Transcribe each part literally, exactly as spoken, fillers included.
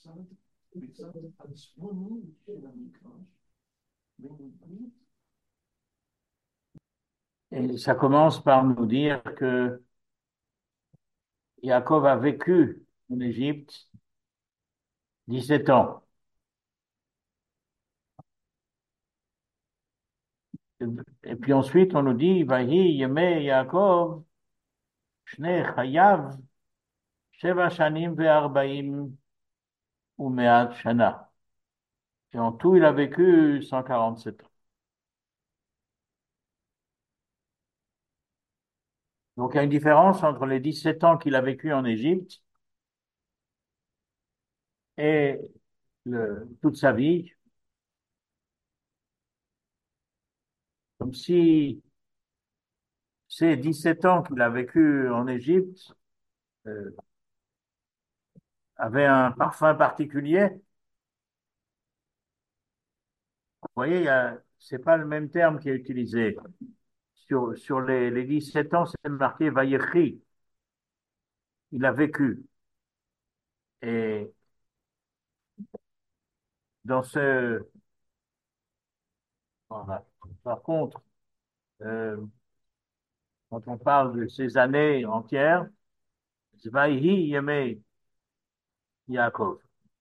Et ça commence par nous dire que Yaakov a vécu en Égypte dix-sept ans. Et puis ensuite, on nous dit, Vahi yemei Yaakov, shnei chayav, sheva shanim ve'arbaim u'me'at shana. Et en tout, il a vécu cent quarante-sept ans. Donc, il y a une différence entre les dix-sept ans qu'il a vécu en Égypte et le- toute sa vie, comme si ces dix-sept ans qu'il a vécu en Égypte euh, avaient un parfum particulier. Vous voyez, il y a, c'est pas le même terme qui est utilisé. Sur, sur les, les dix-sept ans, c'est marqué Vayechi. Il a vécu. Et dans ce, voilà. Par contre, euh, quand on parle de ces années entières, c'est Vayehi Yemei Yaakov.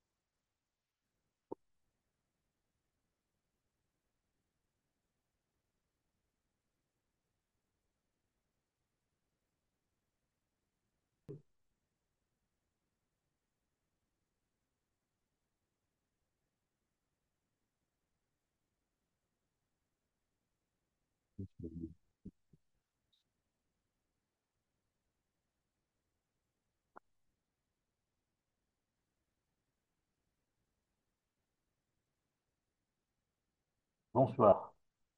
Bonsoir.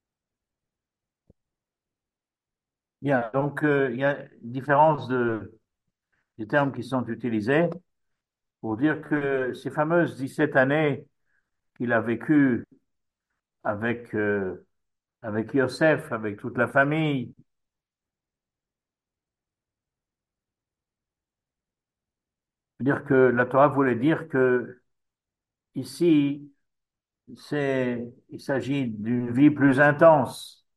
Bien, donc euh, il y a une différence de, des termes qui sont utilisés pour dire que ces fameuses dix-sept années qu'il a vécues avec, euh, avec Yosef, avec toute la famille, dire que la Torah voulait dire que ici, c'est, il s'agit d'une vie plus intense.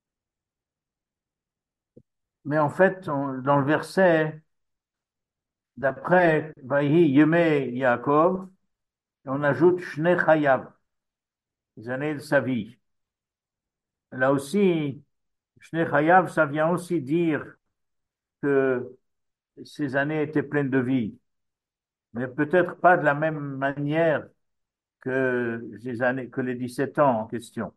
Mais en fait, on- dans le verset, d'après Vaïhi Yemei Yaakov, on ajoute Shnei Chayav, les années de sa vie. Là aussi, Shnei Chayav, ça vient aussi dire que ces années étaient pleines de vie, mais peut-être pas de la même manière que les années, que les dix-sept ans en question.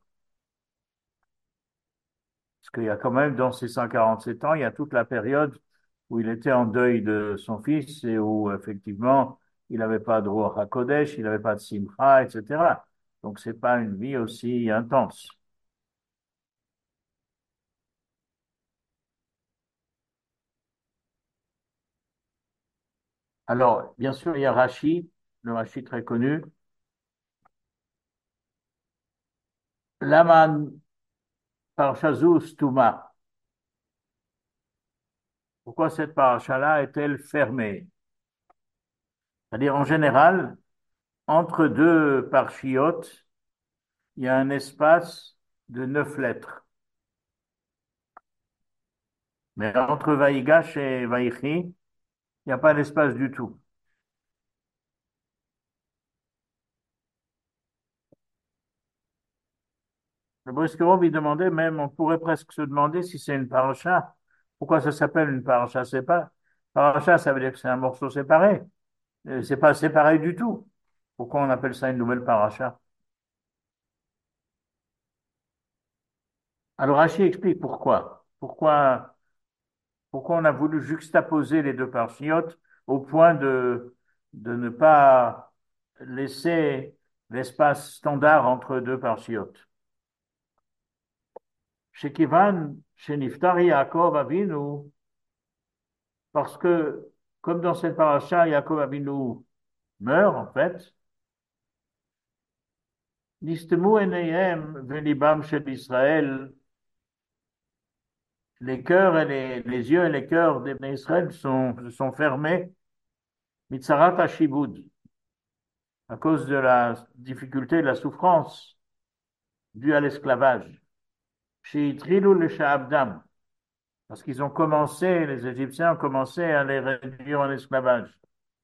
Parce qu'il y a quand même, dans ces cent quarante-sept ans, il y a toute la période où il était en deuil de son fils et où, effectivement, il n'avait pas de Ruach HaKodesh, il n'avait pas de Simcha, et cetera. Donc, c'est pas une vie aussi intense. Alors, bien sûr, il y a Rashi, le Rashi très connu. Laman Parshazou Stuma. Pourquoi cette paracha-là est-elle fermée? C'est-à-dire, en général, entre deux parchiotes, il y a un espace de neuf lettres. Mais entre Vaïgash et Vaïchi, il n'y a pas d'espace du tout. Le Briskerov, il demandait même, on pourrait presque se demander si c'est une paracha. Pourquoi ça s'appelle une paracha? C'est pas, paracha, ça veut dire que c'est un morceau séparé. Euh, C'est pas séparé du tout. Pourquoi on appelle ça une nouvelle paracha? Alors, Rachi explique pourquoi. Pourquoi, pourquoi on a voulu juxtaposer les deux parachiotes au point de, de ne pas laisser l'espace standard entre deux parachiotes. Chez Kivan, chez Niftari Yaakov Avinu, parce que, comme dans cette paracha, Yaakov Avinu meurt, en fait, Nistemu Eneyem Velibam Shel Israël, les cœurs et les, les yeux et les cœurs des Israël sont, se sont fermés, Mitzarat Hashibud, à cause de la difficulté, de la souffrance due à l'esclavage. Chez Trilou le Sha'abdam, parce qu'ils ont commencé, les Égyptiens ont commencé à les réduire en esclavage.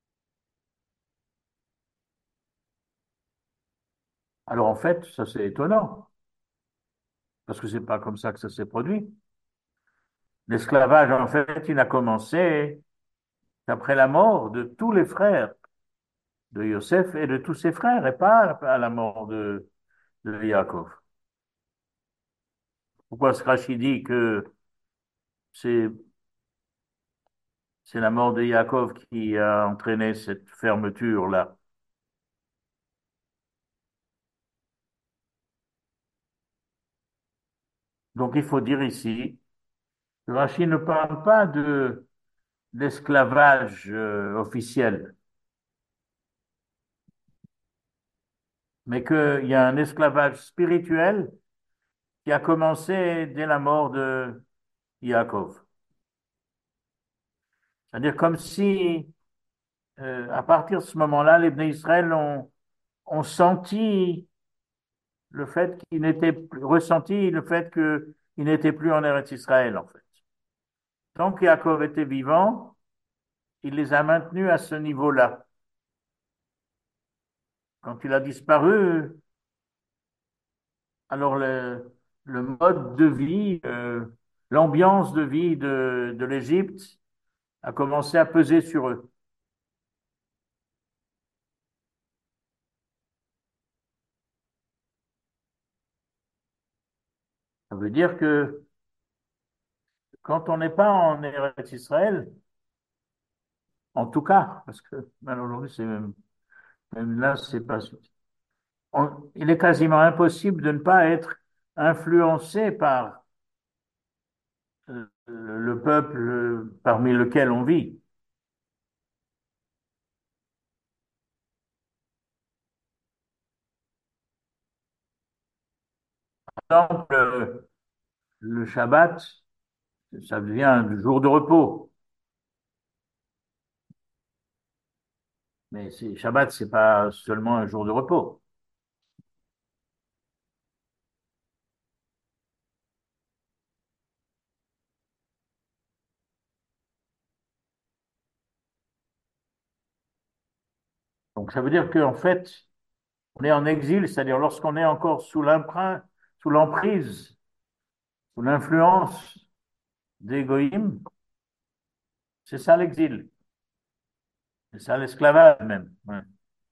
Alors en fait, ça c'est étonnant, parce que c'est pas comme ça que ça s'est produit. L'esclavage, en fait, il a commencé après la mort de tous les frères de Yosef et de tous ses frères, et pas à la mort de, de Yaakov. Pourquoi ce Rashi dit que c'est c'est la mort de Yaakov qui a entraîné cette fermeture-là? Donc il faut dire ici que Rashi ne parle pas de l'esclavage euh, officiel, mais qu'il y a un esclavage spirituel qui a commencé dès la mort de Yaakov. C'est-à-dire comme si, euh, à partir de ce moment-là, les Bnei Israël ont, ont senti le fait qu'ils n'étaient plus, ressenti le fait qu'ils n'étaient plus en Eretz Israël, en fait. Tant que Yaakov était vivant, il les a maintenus à ce niveau-là. Quand il a disparu, alors le, le mode de vie, euh, l'ambiance de vie de, de l'Égypte a commencé à peser sur eux. Ça veut dire que quand on n'est pas en Eretz Israël, en tout cas, parce que même aujourd'hui, c'est même, même là, c'est pas, on- il est quasiment impossible de ne pas être influencé par euh, le peuple euh, parmi lequel on vit. Par exemple, euh, le Shabbat, ça devient un jour de repos. Mais c'est, Shabbat, c'est pas seulement un jour de repos. Donc ça veut dire qu'en fait, on est en exil, c'est-à-dire lorsqu'on est encore sous l'emprunt, sous l'emprise, sous l'influence des goïms, c'est ça l'exil. C'est ça l'esclavage même. Ouais.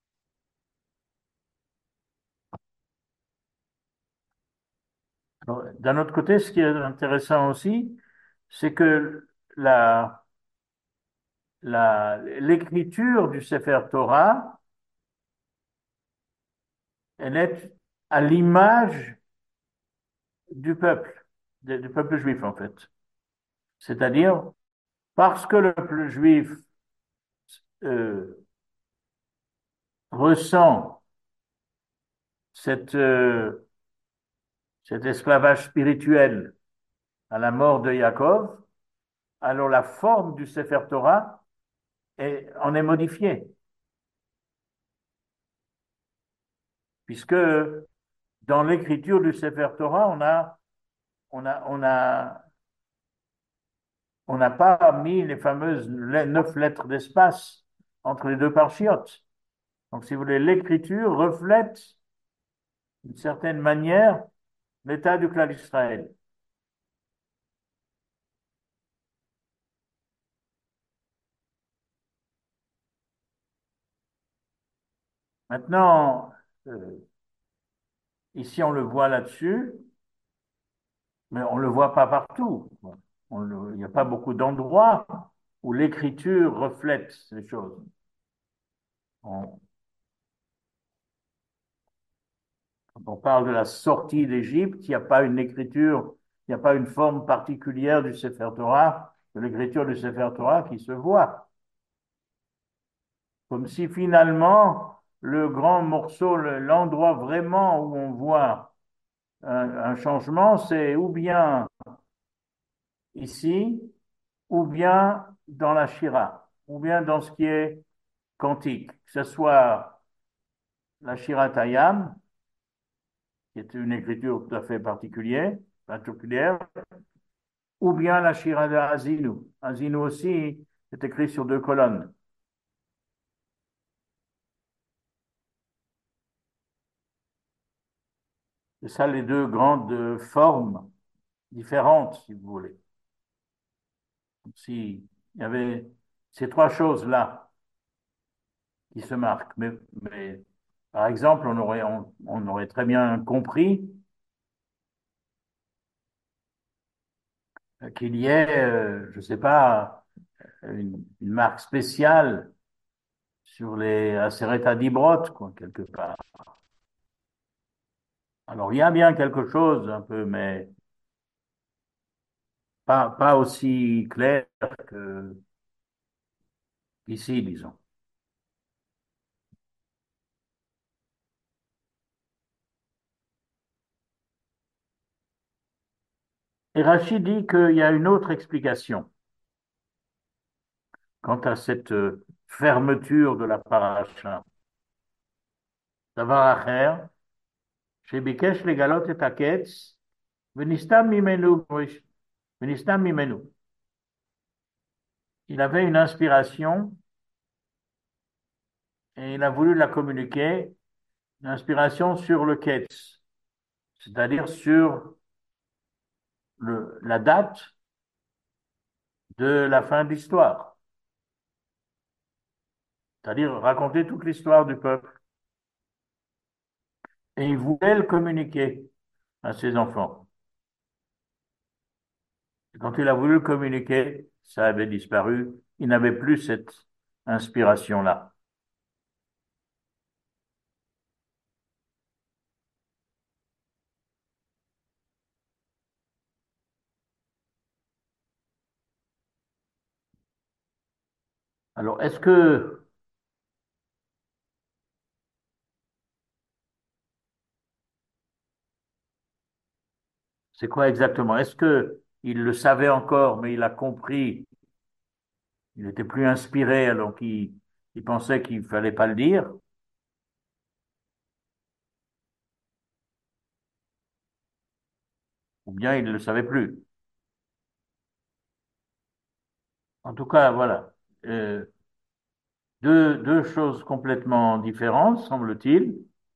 Alors, d'un autre côté, ce qui est intéressant aussi, c'est que la, la, l'écriture du Sefer Torah, elle est à l'image du peuple, du du peuple juif en fait. C'est-à-dire, parce que le peuple juif euh, ressent cette, euh, cet esclavage spirituel à la mort de Yaakov, alors la forme du Sefer Torah est, en est modifiée, puisque dans l'écriture du Sefer Torah, on a, on a, on a, on n'a pas mis les fameuses neuf lettres d'espace entre les deux parchiotes. Donc, si vous voulez, l'écriture reflète d'une certaine manière l'état du clan d'Israël. Maintenant, euh, ici on le voit là-dessus, mais on ne le voit pas partout. On le- il n'y a pas beaucoup d'endroits où l'écriture reflète ces choses. On, quand on parle de la sortie d'Égypte, il n'y a pas une écriture, il n'y a pas une forme particulière du Sefer Torah, de l'écriture du Sefer Torah qui se voit. Comme si finalement, le grand morceau, le- l'endroit vraiment où on voit un, un changement, c'est ou bien ici, ou bien dans la Shira, ou bien dans ce qui est quantique, que ce soit la Shirat Hayam, qui est une écriture tout à fait particulière, particulière, ou bien la Shira de Azinu. Azinu aussi est écrit sur deux colonnes. C'est ça les deux grandes formes différentes, si vous voulez. Si il y avait ces trois choses-là qui se marquent, mais, mais par exemple, on aurait, on, on aurait très bien compris qu'il y ait, euh, je ne sais pas, une, une marque spéciale sur les Aseret Adibrot, quoi, quelque part. Alors, il y a bien quelque chose un peu, mais pas, pas aussi clair que ici, disons. Et Rachid dit qu'il y a une autre explication quant à cette euh, fermeture de la paracha. דבר אחר, שביקש לגלות את הקץ, ונסתם ממנו, ונסתם ממנו. Il avait une inspiration et il a voulu la communiquer, une inspiration sur le Ketz, c'est-à-dire sur le, la date de la fin de l'histoire, c'est-à-dire raconter toute l'histoire du peuple. Et il voulait le communiquer à ses enfants. Et quand il a voulu le communiquer, ça avait disparu. Il n'avait plus cette inspiration-là. Alors, est-ce que, c'est quoi exactement? Est-ce que il le savait encore, mais il a compris, il n'était plus inspiré, alors qu'il il pensait qu'il fallait pas le dire, ou bien il ne le savait plus? En tout cas, voilà. Euh, deux, deux choses complètement différentes, semble-t-il,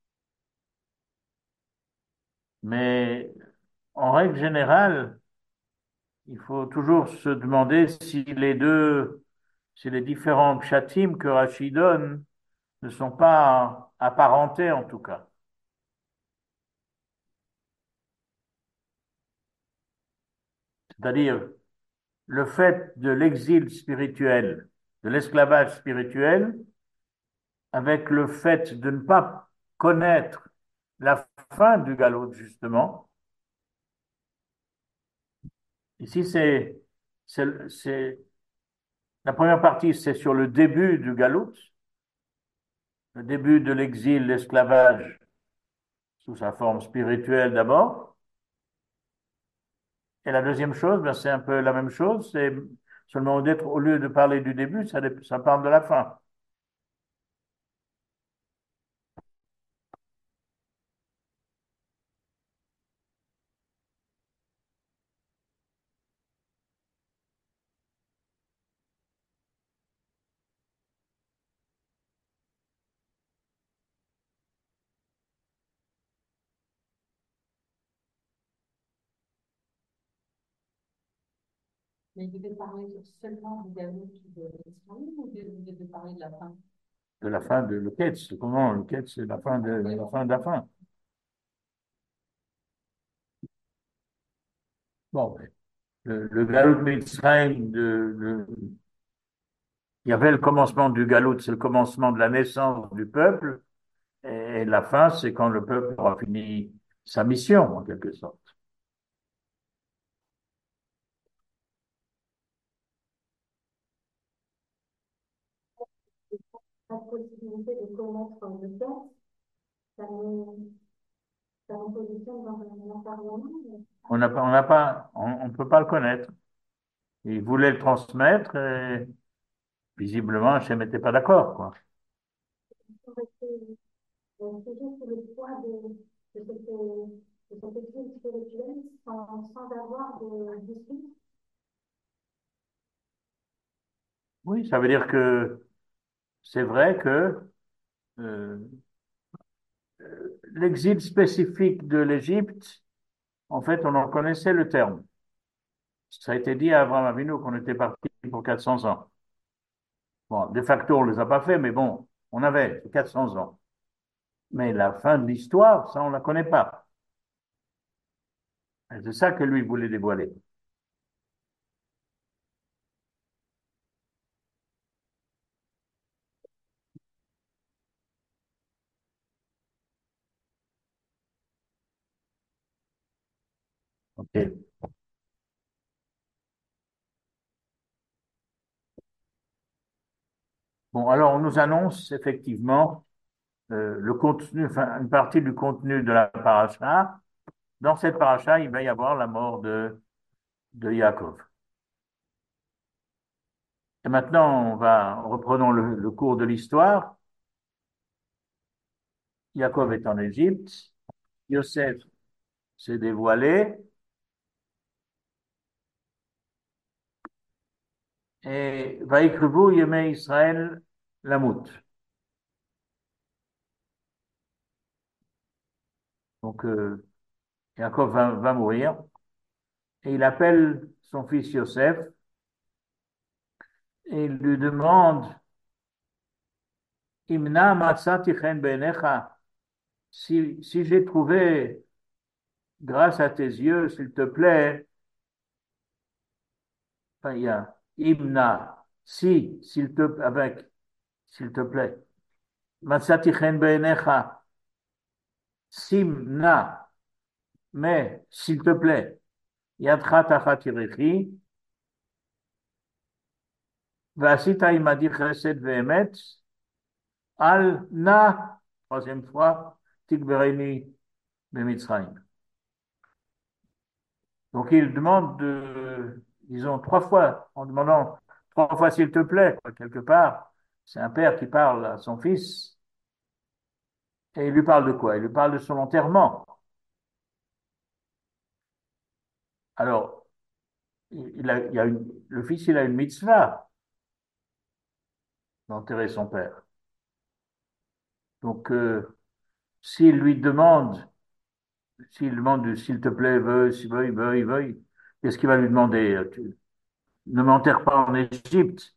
mais en règle générale, il faut toujours se demander si les deux, si les différents pshatim que Rachid donne ne sont pas apparentés en tout cas. C'est-à-dire le fait de l'exil spirituel, de l'esclavage spirituel, avec le fait de ne pas connaître la fin du galop, justement. Ici, c'est, c'est, c'est, la première partie, c'est sur le début du galop, le début de l'exil, l'esclavage, sous sa forme spirituelle d'abord. Et la deuxième chose, ben, c'est un peu la même chose, c'est seulement d'être, au lieu de parler du début, ça, ça parle de la fin. Mais il devait parler seulement du Galou de l'Israël ou il devait parler de la fin? De la fin de le Ketz. Comment le Ketz, c'est la fin de la fin de la fin. Bon, le, le Galout Mitzrayim, de, de- il y avait le commencement du Galout, c'est le commencement de la naissance du peuple, et la fin, c'est quand le peuple aura fini sa mission, en quelque sorte. La possibilité de connaître le texte, ça nous, ça nous positionne dans un environnement. On n'a pas, on n'a pas, on, on peut pas le connaître. Il voulait le transmettre, et visiblement, Hachem n'était pas d'accord, quoi. euh, toujours sous le poids de, de cette, de cette étude spirituelle sans, sans avoir de dispute. Oui, ça veut dire que c'est vrai que euh, l'exil spécifique de l'Égypte, en fait, on en connaissait le terme. Ça a été dit à Abraham Avinu qu'on était parti pour quatre cents ans. Bon, de facto, on ne les a pas fait, mais bon, on avait quatre cents ans. Mais la fin de l'histoire, ça, on ne la connaît pas. Et c'est ça que lui voulait dévoiler. Ok. Bon, alors on nous annonce effectivement euh, le contenu, enfin une partie du contenu de la paracha. Dans cette paracha, il va y avoir la mort de, de Yaakov. Et maintenant, on va, reprenons le, le cours de l'histoire. Yaakov est en Égypte. Yosef s'est dévoilé. Et Vaïkruvu Yemei Israël Lamout. Donc, euh, Yaakov va, va mourir. Et il appelle son fils Yosef et il lui demande Imna matzati chen be'enecha. Si, si j'ai trouvé grâce à tes yeux, s'il te plaît, enfin, il y a Imna, si, s'il te, avec, s'il te plaît. Matzati chen be'enecha. Simna, mais, s'il te plaît. Yadcha tachat yirechi. V'asita imadi chesed ve'emet. Al na, troisième fois, tikbereni be'mitzrayim. Donc il demande de, disons, trois fois, en demandant trois fois s'il te plaît, quoi, quelque part. C'est un père qui parle à son fils et il lui parle de quoi? Il lui parle de son enterrement. Alors, il a, il y a une, le fils, il a une mitzvah d'enterrer son père. Donc, euh, s'il lui demande, s'il demande, s'il te plaît, veuille, veuille, veuille, veuille, qu'est-ce qu'il va lui demander? Tu ne m'enterre pas en Égypte.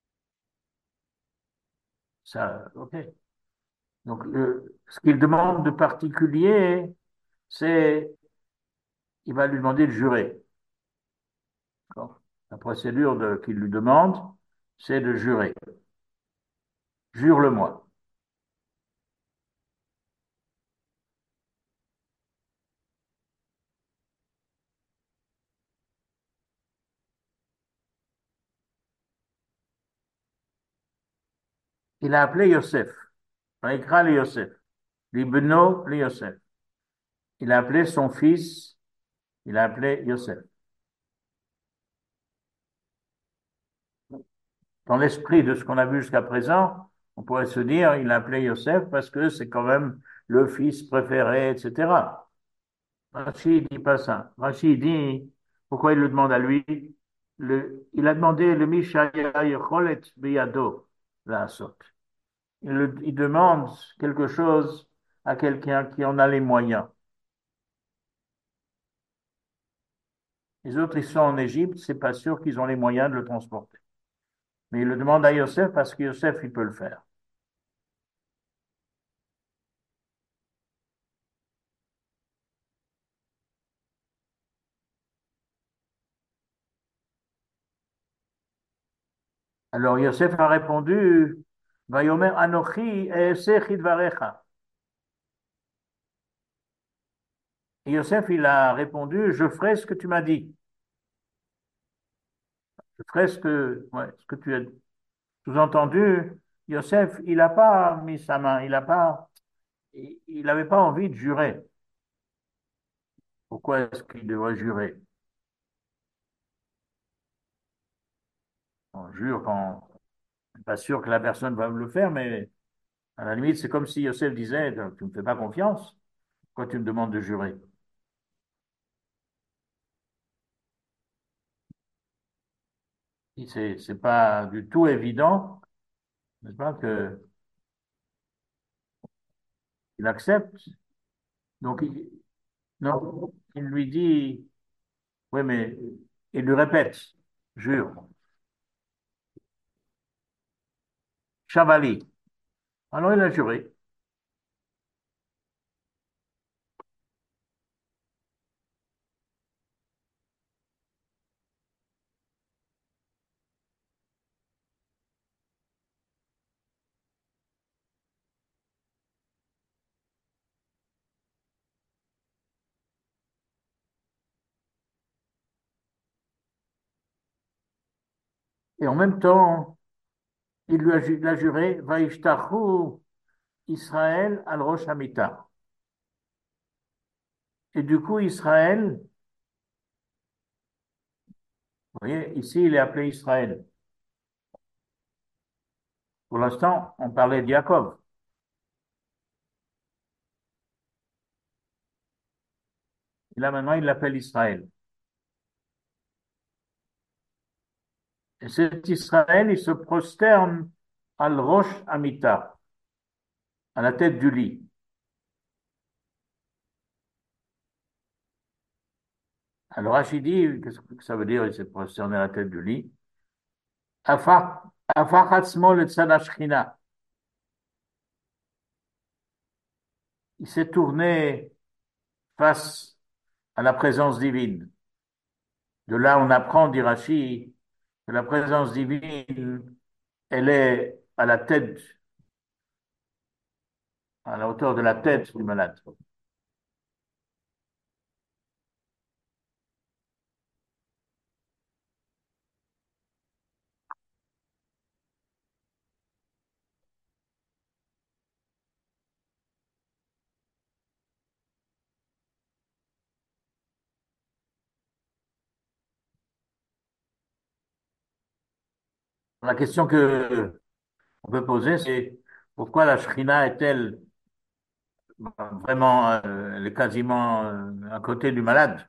Ça, ok. Donc, le- ce qu'il demande de particulier, c'est, il va lui demander de jurer. D'accord. La procédure de- qu'il lui demande, c'est de jurer. Jure-le-moi. Il a appelé Yosef. Vaïkra le Yosef. Libno le Yosef. Il a appelé son fils, il a appelé Yosef. Dans l'esprit de ce qu'on a vu jusqu'à présent, on pourrait se dire, il a appelé Yosef parce que c'est quand même le fils préféré, et cetera. Rachid dit pas ça. Rachid dit, pourquoi il le demande à lui? Le, il a demandé le Mishaya Yecholet Biyado, la sorte. Il, le- il demande quelque chose à quelqu'un qui en a les moyens. Les autres, ils sont en Égypte, c'est pas sûr qu'ils ont les moyens de le transporter. Mais il le demande à Yosef parce que Yosef, il peut le faire. Alors Yosef a répondu, Vayomer Anochi e'eseh chidvarecha. Et Yosef, il a répondu, je ferai ce que tu m'as dit. Je ferai ce que, ouais, ce que tu as sous-entendu. Yosef, il n'a pas mis sa main, il n'a pas, il n'avait pas envie de jurer. Pourquoi est-ce qu'il devrait jurer? On jure quand, pas sûr que la personne va le faire, mais À la limite, c'est comme si Yosef disait, tu ne me fais pas confiance, pourquoi tu me demandes de jurer? C'est, c'est pas du tout évident, n'est-ce pas, que il accepte. Donc, il, non, il lui dit, oui, mais il lui répète, jure, Chavali. Alors, il a juré. Et en même temps, il lui a, ju- il a juré, Vaishtachu Israël al Rosh Hamita. Et du coup, Israël, vous voyez, ici, il est appelé Israël. Pour l'instant, on parlait de Jacob. Et là, maintenant, il l'appelle Israël. Et cet Israël, il se prosterne al Rosh Hamita, à la tête du lit. Alors, Rachidi, qu'est-ce que ça veut dire, il s'est prosterné à la tête du lit? Afar, afar atzmo le tzad hashchina. Il s'est tourné face à la présence divine. De là, on apprend, dit Rashi, que la présence divine, elle est à la tête, à la hauteur de la tête du malade. La question que on peut poser, c'est pourquoi la Shrina est-elle vraiment, euh, elle est quasiment euh, à côté du malade?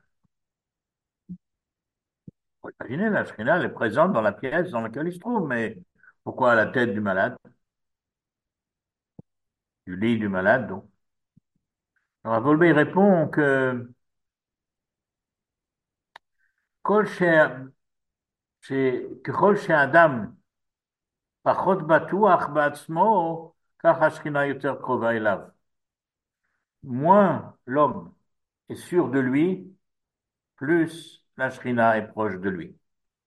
Faut imaginer, la Shrina, elle est présente dans la pièce dans laquelle il se trouve, mais pourquoi à la tête du malade, du lit du malade, donc? Alors, Volbey répond que כל ש- שככל שאדם פחות בטוח בעצמו, כך השכינה יותר קרובה אליו. Moins l'homme est sûr de lui, plus la Shrina est proche de lui.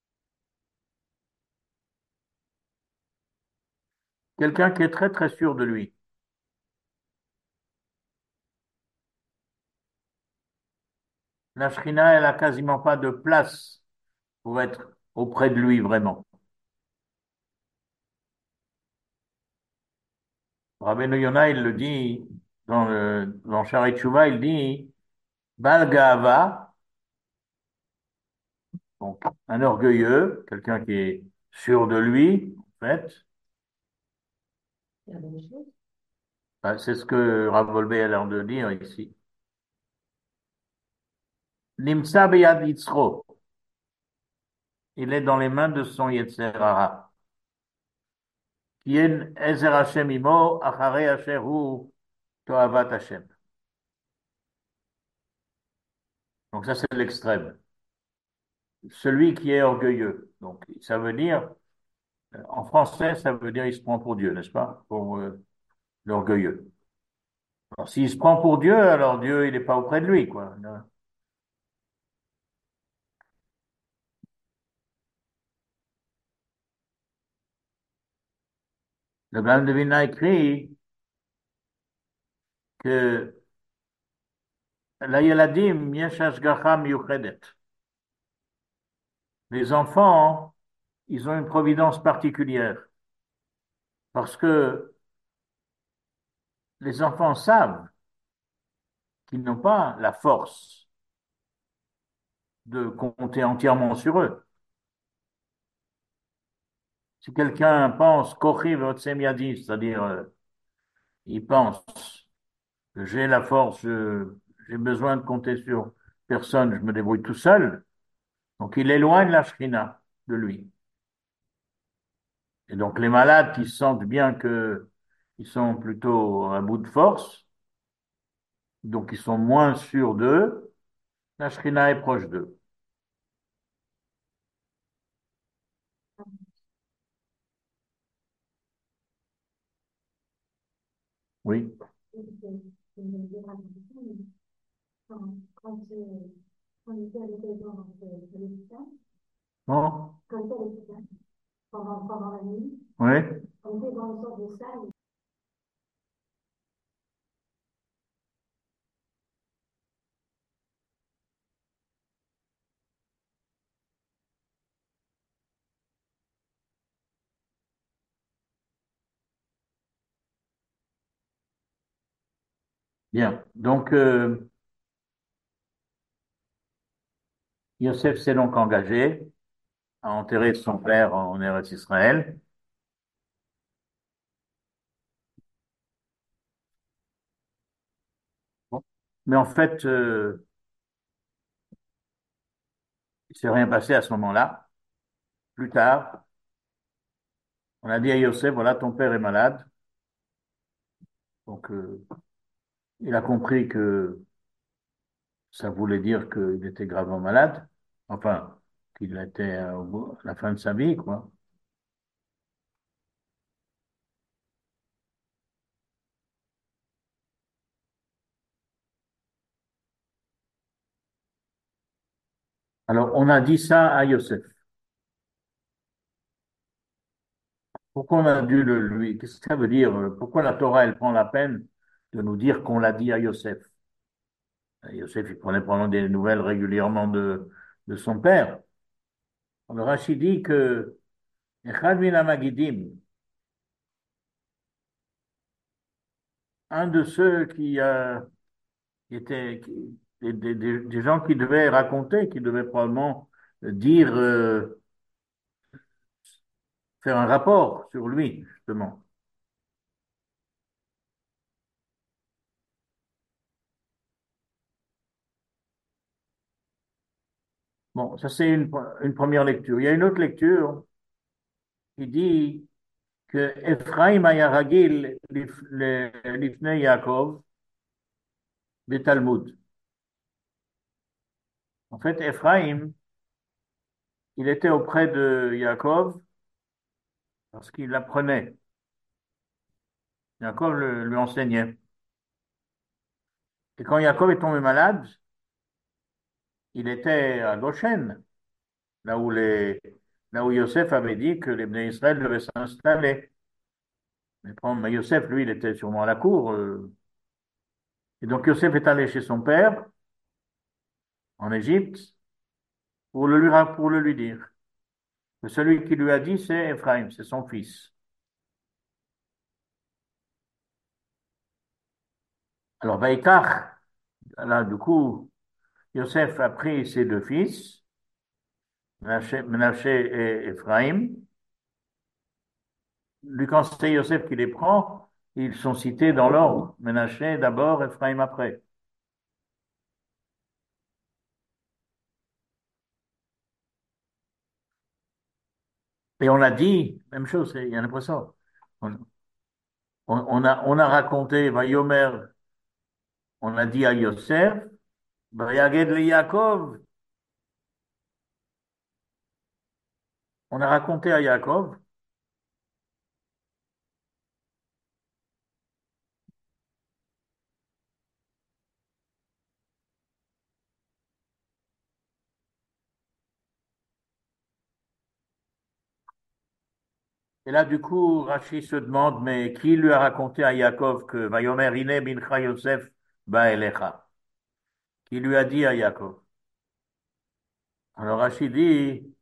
Quelqu'un qui est très très sûr de lui, la Shrina, elle a quasiment pas de place pour être auprès de lui vraiment. Rabbeinu Yonah, il le dit dans le dans Shaarei Tshuva, il dit Bal Ga'ava, donc un orgueilleux, quelqu'un qui est sûr de lui, en fait. C'est la même chose. Ben, c'est ce que Rav Wolbe a l'air de dire ici. Nimsa beyad yitzro, il est dans les mains de son Yetzer Hara. Qui est Ezer Hashem imo, acharei asher hu toavat Hashem. Donc ça, c'est l'extrême. Celui qui est orgueilleux. Donc ça veut dire, euh, en français, ça veut dire il se prend pour Dieu, n'est-ce pas? Pour euh, l'orgueilleux. Alors s'il se prend pour Dieu, alors Dieu, il n'est pas auprès de lui, quoi. Le Gaon de Vilna écrit que לילדים יש השגחה מיוחדת. Les enfants, ils ont une providence particulière parce que les enfants savent qu'ils n'ont pas la force de compter entièrement sur eux. Si quelqu'un pense Kochi Votsemyadi, c'est-à-dire euh, il pense que j'ai la force, je- j'ai besoin de compter sur personne, je me débrouille tout seul. Donc il éloigne la shrina de lui. Et donc les malades qui sentent bien que ils sont plutôt à bout de force, donc ils sont moins sûrs d'eux, la shrina est proche d'eux. Oui. Et c'est c'est une déravalisation, mais quand, quand, euh, quand on était à l'hôpital, à l'hôpital, Bon, quand on était à l'hôpital, pendant, pendant la nuit, oui. on était dans une sorte de salle. Bien. Donc euh, Yosef s'est donc engagé à enterrer son père en Eretz Israël. Bon. Mais en fait, euh, il s'est rien passé à ce moment-là. Plus tard, on a dit à Yosef, voilà, ton père est malade. Donc, euh, il a compris que ça voulait dire qu'il était gravement malade. Enfin, qu'il était euh, au bout- à la fin de sa vie, quoi. Alors, on a dit ça à Yosef. Pourquoi on a dû le lui? Qu'est-ce que ça veut dire? euh, Pourquoi la Torah, elle prend la peine de nous dire qu'on l'a dit à Yosef? Et Yosef, il prenait probablement des nouvelles régulièrement de, de son père. Le Rachid dit que Echad min Magidim, un de ceux qui, euh, qui étaient qui- des, des- des- des gens qui devaient raconter, qui devaient probablement dire, euh, faire un rapport sur lui, justement. Bon, ça c'est une, une première lecture. Il y a une autre lecture qui dit que Ephraim Ayaragil Lifnei Yaakov Talmud. En fait, Ephraim, il était auprès de Yaakov parce qu'il apprenait. Yaakov le- lui enseignait. Et quand Yaakov est tombé malade, il était à Goshen, là où les, là où Yosef avait dit que les Bnei Israël devaient s'installer. Mais bon, mais Yosef, lui, il était sûrement à la cour. euh. Et donc Yosef est allé chez son père en Égypte pour le lui, ra- pour le lui dire. Que celui qui lui a dit, c'est Ephraim, c'est son fils. Alors, Vaïkach, là, du coup, Yosef a pris ses deux fils, Menaché Menaché et Ephraim. Lui conseille Yosef qui les prend, ils sont cités dans l'ordre. Menaché d'abord, Ephraim après. Et on a dit, même chose, il y a l'impression. On, on, on a, on a raconté, Vayomer, on a dit à Yosef, Vayaged le Yaakov, on a raconté à Yaakov. Et là, du coup, Rachid se demande, mais qui lui a raconté à Yaakov que Vayomer Ine bincha Yosef ba elecha? Qui lui a dit à Yaakov? Alors Rachid dit,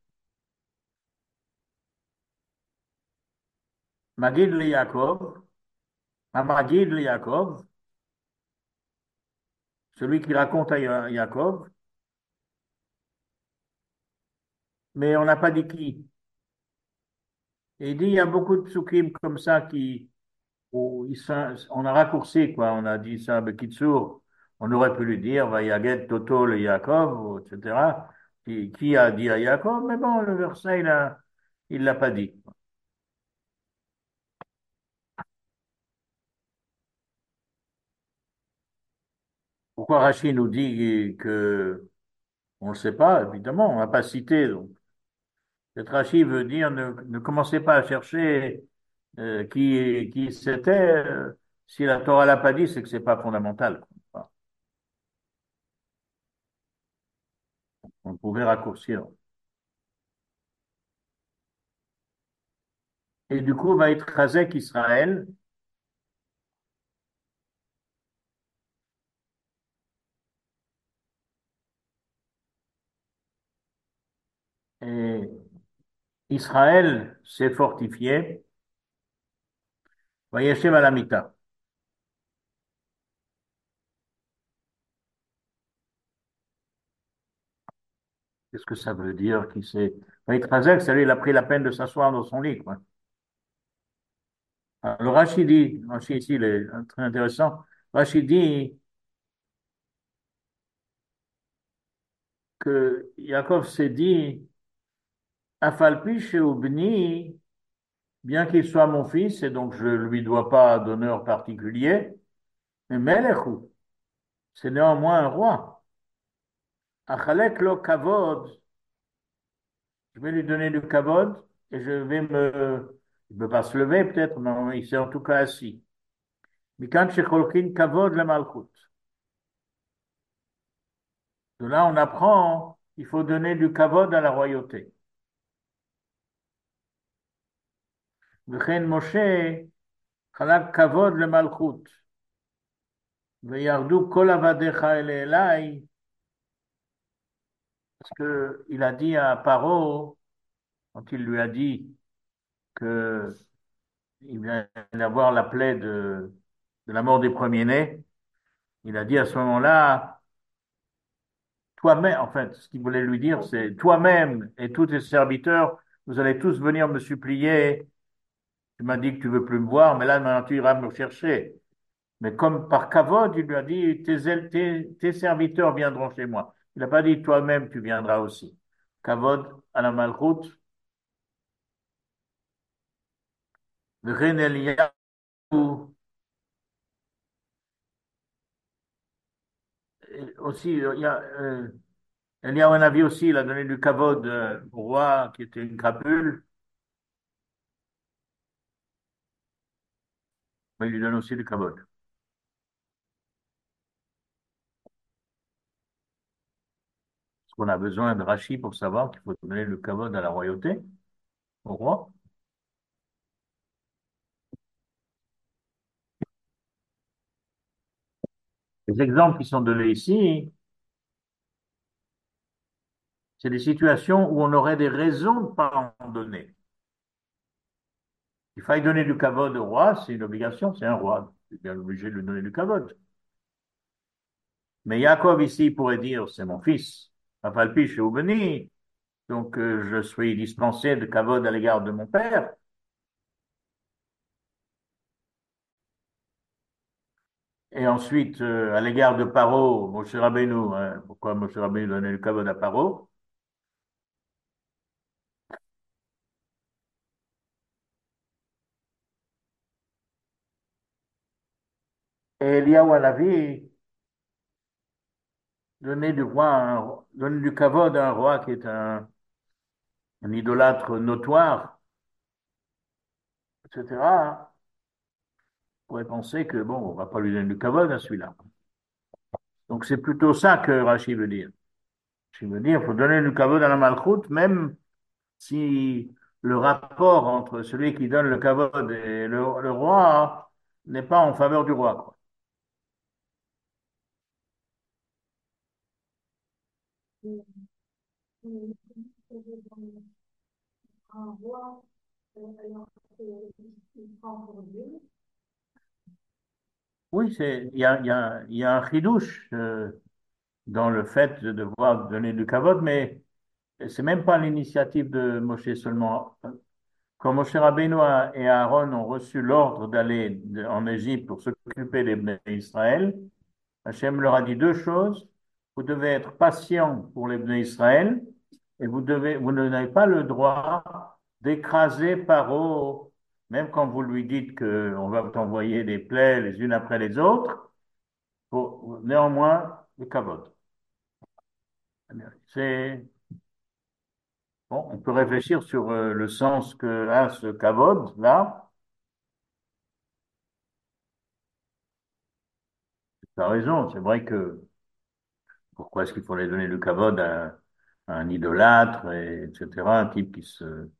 Magid le Yaakov, à Magid le Yaakov, celui qui raconte à Ya- Yaakov, mais on n'a pas dit qui. Et il dit, il y a beaucoup de psukim comme ça qui, où il s'in- on a raccourci, quoi. On a dit ça, Bekitsour. On aurait pu lui dire, Vayaget Toto le Yaakov, ou et cetera. Qui, qui a dit à Yaakov, mais bon, le verset, il a, il l'a pas dit. Pourquoi Rachid nous dit que, on ne le sait pas, évidemment, on n'a pas cité. Donc, cette Rachid veut dire, ne, ne commencez pas à chercher euh, qui, qui c'était. euh, si la Torah l'a pas dit, c'est que c'est pas fondamental. Quoi. On pouvait raccourcir. Et du coup, va être Chazek Israël. Et Israël s'est fortifié. Va Yeshev à la Mita. Qu'est-ce que ça veut dire? Qui s'est... Va être Chazek, c'est lui, il a pris la peine de s'asseoir dans son lit, quoi. Alors, Rachid dit, Rachid ici, il est très intéressant. Rachid dit que Yaakov s'est dit, Afalpi chez Ubni, bien qu'il soit mon fils, et donc je ne lui dois pas d'honneur particulier, mais Melechou, c'est néanmoins un roi. Achalek lo kavod, je vais lui donner du kavod, et je vais me, il ne peut pas se lever peut-être, mais il s'est en tout cas assis. Mikan shecholkin kavod la malchut. De là, on apprend qu'il faut donner du kavod à la royauté. V'chen Moshe, chalak kavod le malchut. Ve'yardu kol avadecha ele elai, parce que il a dit à Paro, quand il lui a dit que il vient d'avoir la plaie de, de la mort des premiers-nés, il a dit à ce moment-là, toi-même, en fait, ce qu'il voulait lui dire, c'est toi-même et tous tes serviteurs, vous allez tous venir me supplier. Tu m'as dit que tu veux plus me voir, mais là, maintenant, tu iras me chercher. Mais comme par kavod, il lui a dit, tes, tes, tes serviteurs viendront chez moi. Il n'a pas dit, toi-même, tu viendras aussi. Kavod à la malchoute, Ren Eliyahu, aussi, il y a, euh, Eliyahu Hanavi aussi, il a donné du kavod euh, au roi qui était une crapule, mais il lui donne aussi du kavod. Parce qu'on a besoin de Rachi pour savoir qu'il faut donner le kavod à la royauté, au roi. Les exemples qui sont donnés ici, c'est des situations où on aurait des raisons de ne pas en donner. Il faille donner du kavod au roi, c'est une obligation, c'est un roi. C'est bien obligé de lui donner du kavod. Mais Yaakov ici il pourrait dire, c'est mon fils, Afalpi chez Oubeni, donc euh, je suis dispensé de kavod à l'égard de mon père. Et ensuite, euh, à l'égard de Paro, Moshe Rabbeinu, hein, pourquoi Moshe Rabbeinu donnait du kavod à Paro? Et Eliyahu Hanavi donnait du roi, un- donnait du kavod à un roi qui est un, un idolâtre notoire, et cetera. On pourrait penser que, bon, on va pas lui donner du kavod à celui-là. Donc c'est plutôt ça que Rachid veut dire. Rachid veut dire, il faut donner du kavod à la malchoute, même si le rapport entre celui qui donne le kavod et le, le roi n'est pas en faveur du roi, quoi. Un roi, euh, alors qu'il prend pour Dieu. Oui, c'est, il y a, il y a, il y a un chidouche euh, dans le fait de devoir donner du kavod, mais c'est même pas l'initiative de Moshe seulement. quand Moshe Rabbeinu a- et Aaron ont reçu l'ordre d'aller de- en Égypte pour s'occuper des Bnei Israël, Hachem leur a dit deux choses. Vous devez être patient pour les Bnei Israël et vous devez, vous n'avez pas le droit d'écraser Paro, même quand vous lui dites qu'on va t'envoyer des plaies les unes après les autres, pour néanmoins le kavod. C'est, bon, on peut réfléchir sur euh, le sens que a ce kavod là. Tu as raison, c'est vrai que pourquoi est-ce qu'il faut aller donner le kavod à, à un idolâtre, et, etc., un type qui se...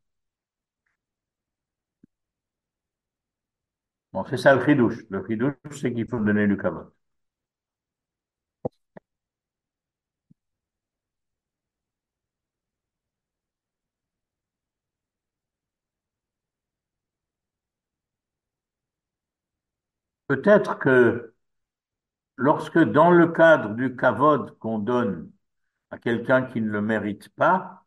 Bon, c'est ça le chidouche. Le chidouche, c'est qu'il faut donner le kavod. Peut-être que lorsque, dans le cadre du kavod qu'on donne à quelqu'un qui ne le mérite pas,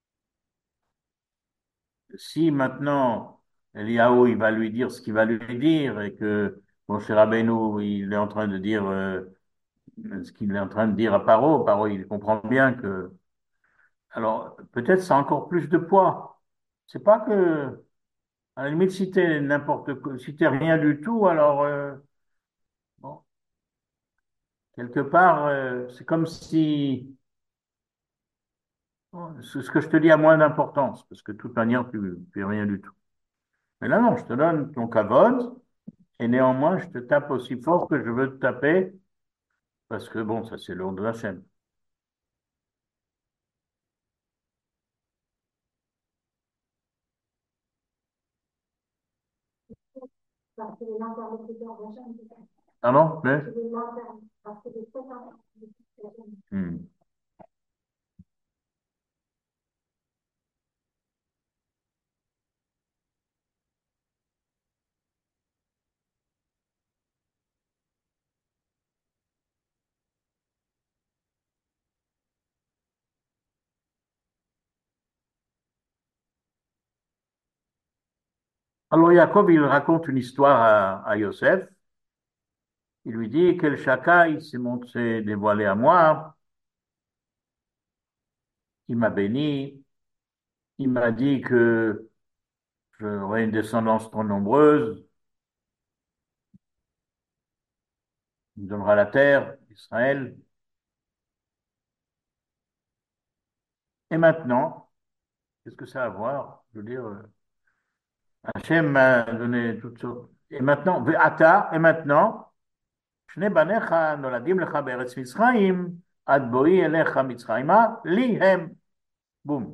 si maintenant Eliaou, il va lui dire ce qu'il va lui dire et que mon cher Rabbeinu, il est en train de dire euh, ce qu'il est en train de dire à Paro, Paro, il comprend bien que... Alors, peut-être ça a encore plus de poids. C'est pas que, à la limite, si t'es n'importe quoi, si t'es rien du tout, alors, euh, bon, quelque part, euh, c'est comme si, bon, ce ce que je te dis a moins d'importance, parce que de toute manière, tu tu es rien du tout. Mais là, non, je te donne ton kavod, et néanmoins, je te tape aussi fort que je veux te taper, parce que bon, ça, c'est l'ordre de la chaîne. Parce que l'interlocuteur d'Hachem, c'est ça. Pardon? Mais? C'est l'inter- parce que c'est cet interlocuteur d'Hachem. Hmm. Alors, Jacob, il raconte une histoire à, à Yosef. Il lui dit, quel chaka, il s'est montré dévoilé à moi. Il m'a béni. Il m'a dit que j'aurais une descendance trop nombreuse. Il me donnera la terre, Israël. Et maintenant, qu'est-ce que ça a à voir? Je veux dire, euh, Hachem m'a donné toutes sortes. Et maintenant, Ve'ata, et maintenant, Shne banecha noladim lecha be'eretz Mitzrayim, ad bo'i elecha Mitzrayima, li hem. Boum.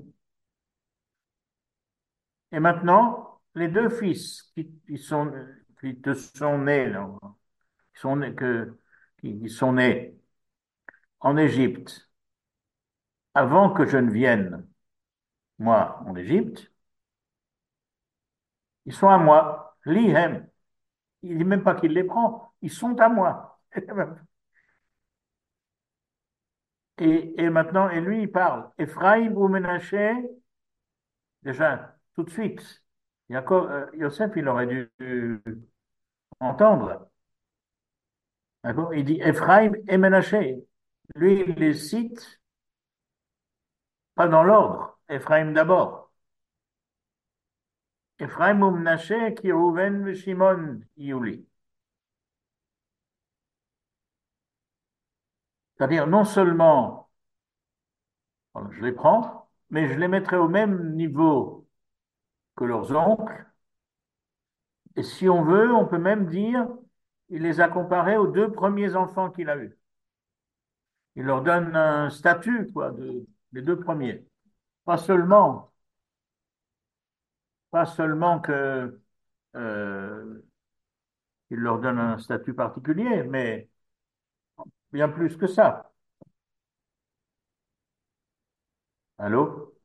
Et maintenant, les deux fils qui, qui sont, qui te sont nés, là, qui sont nés, que, qui, qui sont nés en Égypte, avant que je ne vienne, moi, en Égypte, ils sont à moi. Lihem. Il dit même pas qu'il les prend. Ils sont à moi. Et, et maintenant, et lui, il parle. Ephraïm ou Ménaché, déjà, tout de suite. Jacob, euh, Yosef, il aurait dû entendre. D'accord? Il dit Ephraim et Ménaché. Lui, il les cite pas dans l'ordre. Ephraim d'abord. Ephraim ou Ménaché, qui Rouven et Shimon, Yuli. C'est-à-dire, non seulement voilà, je les prends, mais je les mettrai au même niveau que leurs oncles. Et si on veut, on peut même dire, il les a comparés aux deux premiers enfants qu'il a eus. Il leur donne un statut, quoi, de, des deux premiers. Pas seulement, pas seulement que euh, il leur donne un statut particulier, mais bien plus que ça. Allô?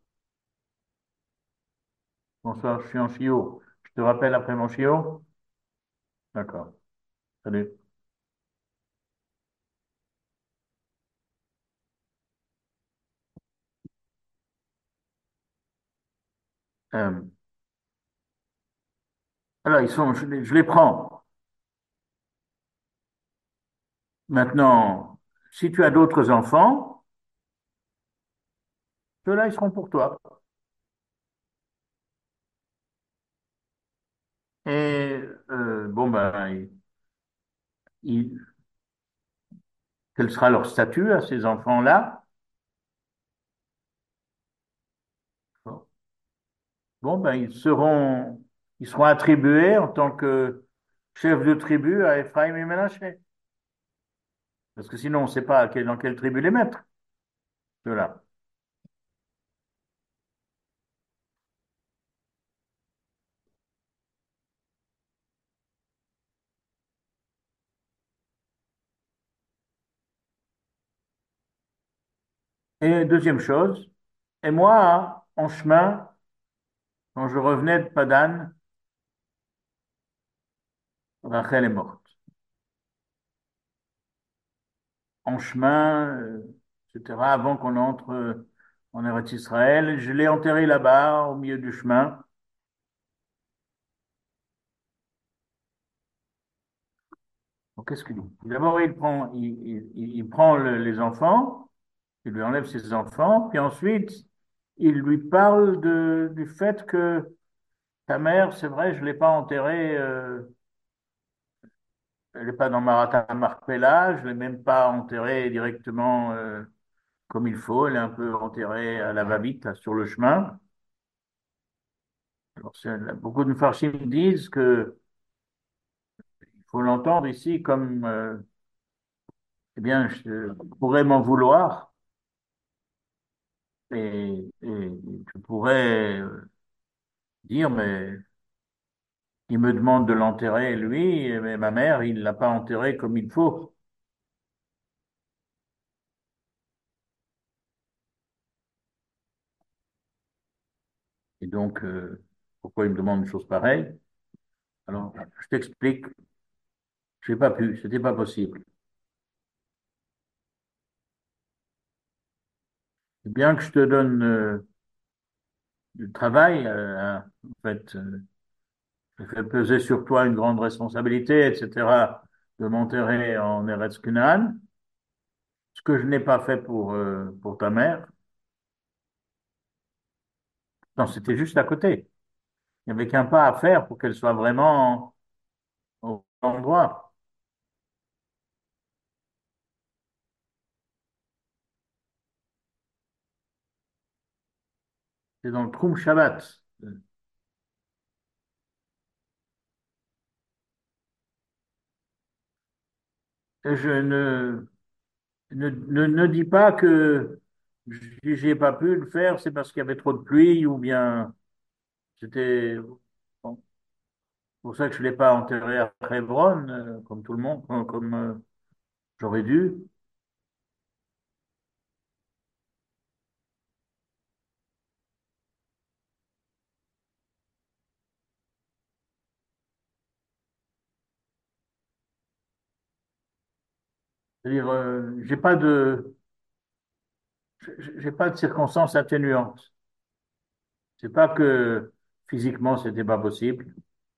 Bonsoir, je suis en chiot. Je te rappelle après mon chiot? D'accord. Salut. Euh, Voilà, ils sont, je les, je les prends. Maintenant, si tu as d'autres enfants, ceux-là, ils seront pour toi. Et euh, bon, ben, ils- ils- quel sera leur statut à ces enfants-là? Bon, ben, ils seront, ils seront attribués en tant que chef de tribu à Ephraim et Ménaché. Parce que sinon, on ne sait pas à quel- dans quelle tribu les mettre, ceux-là. Et deuxième chose, et moi, en chemin, quand je revenais de Padan, Rachel est morte. En chemin, euh, et cetera, avant qu'on entre euh, en Eretz Israël, je l'ai enterré là-bas, au milieu du chemin. Donc, qu'est-ce qu'il dit? D'abord, il prend, il, il- il- il prend le- les enfants, il lui enlève ses enfants, puis ensuite, il lui parle de, du fait que ta mère, c'est vrai, je ne l'ai pas enterrée, euh, elle n'est pas dans Marata Marpella, je ne l'ai même pas enterrée directement euh, comme il faut, elle est un peu enterrée à la va-vite, là, sur le chemin. Alors, c'est- beaucoup de Mfarshim disent que il faut l'entendre ici comme, euh, eh bien, je pourrais m'en vouloir et, et je pourrais euh, dire, mais il me demande de l'enterrer, lui, mais ma mère, il l'a pas enterré comme il faut. Et donc, euh, pourquoi il me demande une chose pareille? Alors, je t'explique, j'ai pas pu, c'était pas possible. C'est bien que je te donne euh, du travail, euh, hein, en fait, euh, je fais peser sur toi une grande responsabilité, et cetera, de m'enterrer en Eretz Canaan, ce que je n'ai pas fait pour, euh, pour ta mère. Non, c'était juste à côté. Il n'y avait qu'un pas à faire pour qu'elle soit vraiment au endroit. C'est dans le Troum Shabbat. Et je ne, ne, ne, ne dis pas que si j'ai pas pu le faire, c'est parce qu'il y avait trop de pluie ou bien c'était bon, pour ça que je ne l'ai pas enterré à Hebron, euh, comme tout le monde, comme, comme, euh, j'aurais dû. C'est-à-dire, euh, j'ai pas de, j'ai pas de circonstances atténuantes. C'est pas que physiquement c'était pas possible.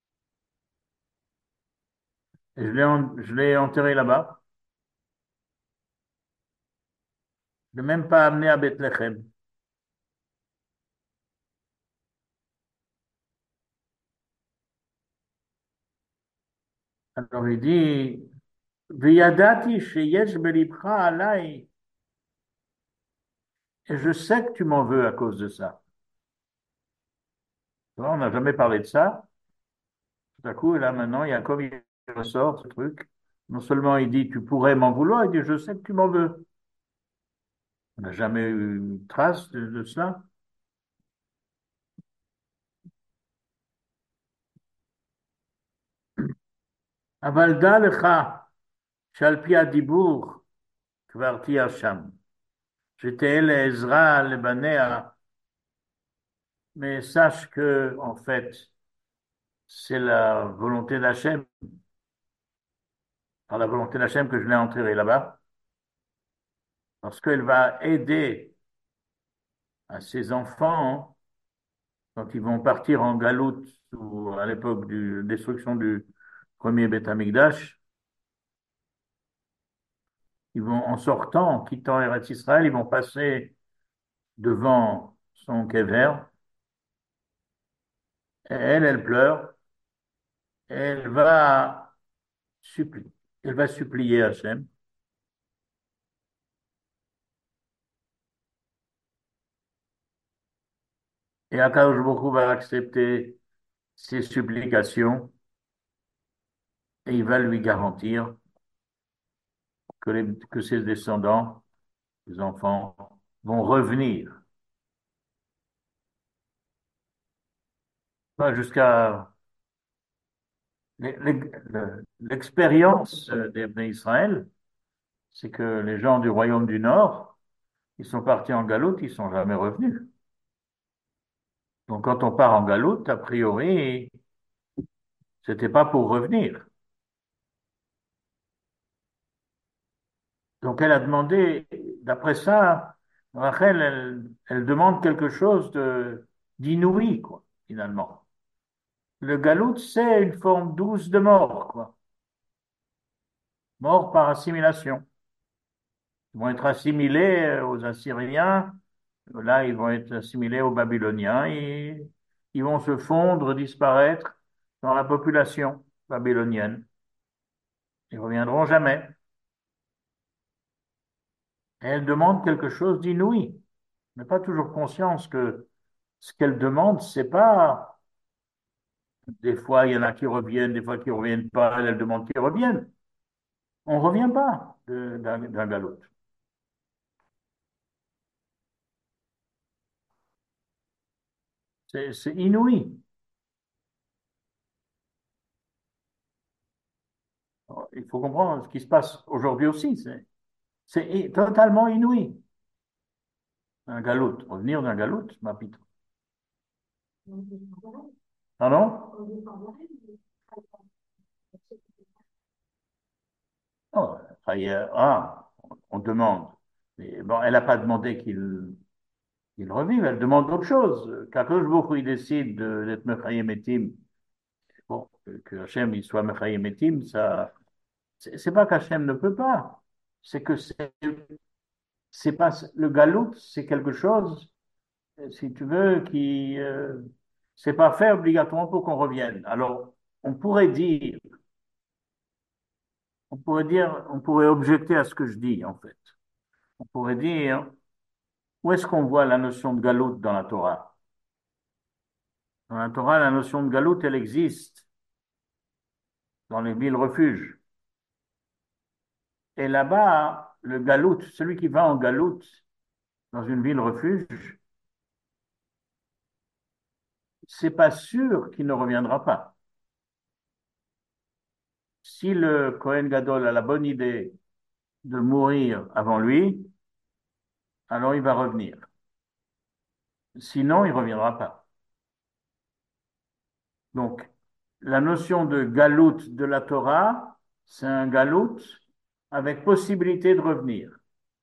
Et je l'ai, en- je l'ai enterré là-bas. Je l'ai même pas amené à Bethléem. Alors il dit, V'yadati sheyesh belibcha alai. Et je sais que tu m'en veux à cause de ça. Tu vois, on n'a jamais parlé de ça. Tout à coup, là maintenant, Yaakov il ressort ce truc. Non seulement il dit, tu pourrais m'en vouloir, il dit, je sais que tu m'en veux. On n'a jamais eu trace de, de cela. אבל דע לך שעל פי הדיבור כבר תהיה שם, שתהא לעזרה לבניה, mais sache que, en fait, c'est la volonté d'Hachem, par la volonté d'Hachem que je l'ai enterré là-bas, parce qu'elle va aider à ses enfants Quand ils vont partir en galoute ou à l'époque de la destruction du premier Beth Amikdash, ils vont, en sortant, en quittant Eretz Israël, ils vont passer devant son kever. Et elle, elle pleure. Et elle va supplier. Elle va supplier Hachem. Et Akadosh Baruch Hu va accepter ses supplications et il va lui garantir que, les- que ses descendants, ses enfants, vont revenir. Pas jusqu'à l'e- l'e- l'expérience des Bnei Israël, c'est que les gens du royaume du Nord, ils sont partis en galoute, ils sont jamais revenus. Donc quand on part en galoute, a priori, c'était pas pour revenir. Donc elle a demandé, d'après ça, Rachel, elle, elle demande quelque chose de d'inouï, quoi, finalement. Le galout, c'est une forme douce de mort, quoi. Mort par assimilation. Ils vont être assimilés euh, aux Assyriens, là, ils vont être assimilés aux Babyloniens et ils vont se fondre, disparaître dans la population babylonienne. Ils reviendront jamais. Et elle demande quelque chose d'inouï. On n'a pas toujours conscience que ce qu'elle demande, c'est pas. Des fois, il y en a qui reviennent, des fois qui ne reviennent pas. Elle, elle demande qu'ils reviennent. On ne revient pas de- d'un d'un galop. C'est c'est inouï. Il faut comprendre ce qui se passe aujourd'hui aussi. C'est c'est i- totalement inouï. Un galop, revenir d'un galop, ma pitre. On descend Pardon? on descend Oh, Chaye- ah, on demande. Mais bon, elle n'a pas demandé qu'il qu'il revive, elle demande autre chose. Qu'Akadosh Baruch Hu, il décide de- d'être Mechayem Etim, bon, que que Hachem il soit Mechayem Etim, ça, c'est c'est pas qu'Hachem ne peut pas, c'est que c'est c'est pas le galout, c'est quelque chose, si tu veux, qui euh, c'est pas fait obligatoirement pour qu'on revienne. Alors, on pourrait dire, on pourrait dire, on pourrait objecter à ce que je dis en fait. On pourrait dire, où est-ce qu'on voit la notion de galout dans la Torah? Dans la Torah, la notion de galout, elle existe dans les villes refuges. Et là-bas, le galout, celui qui va en galout dans une ville refuge, c'est pas sûr qu'il ne reviendra pas. Si le Kohen Gadol a la bonne idée de mourir avant lui, alors il va revenir. Sinon, il ne reviendra pas. Donc, la notion de galout de la Torah, c'est un galout avec possibilité de revenir.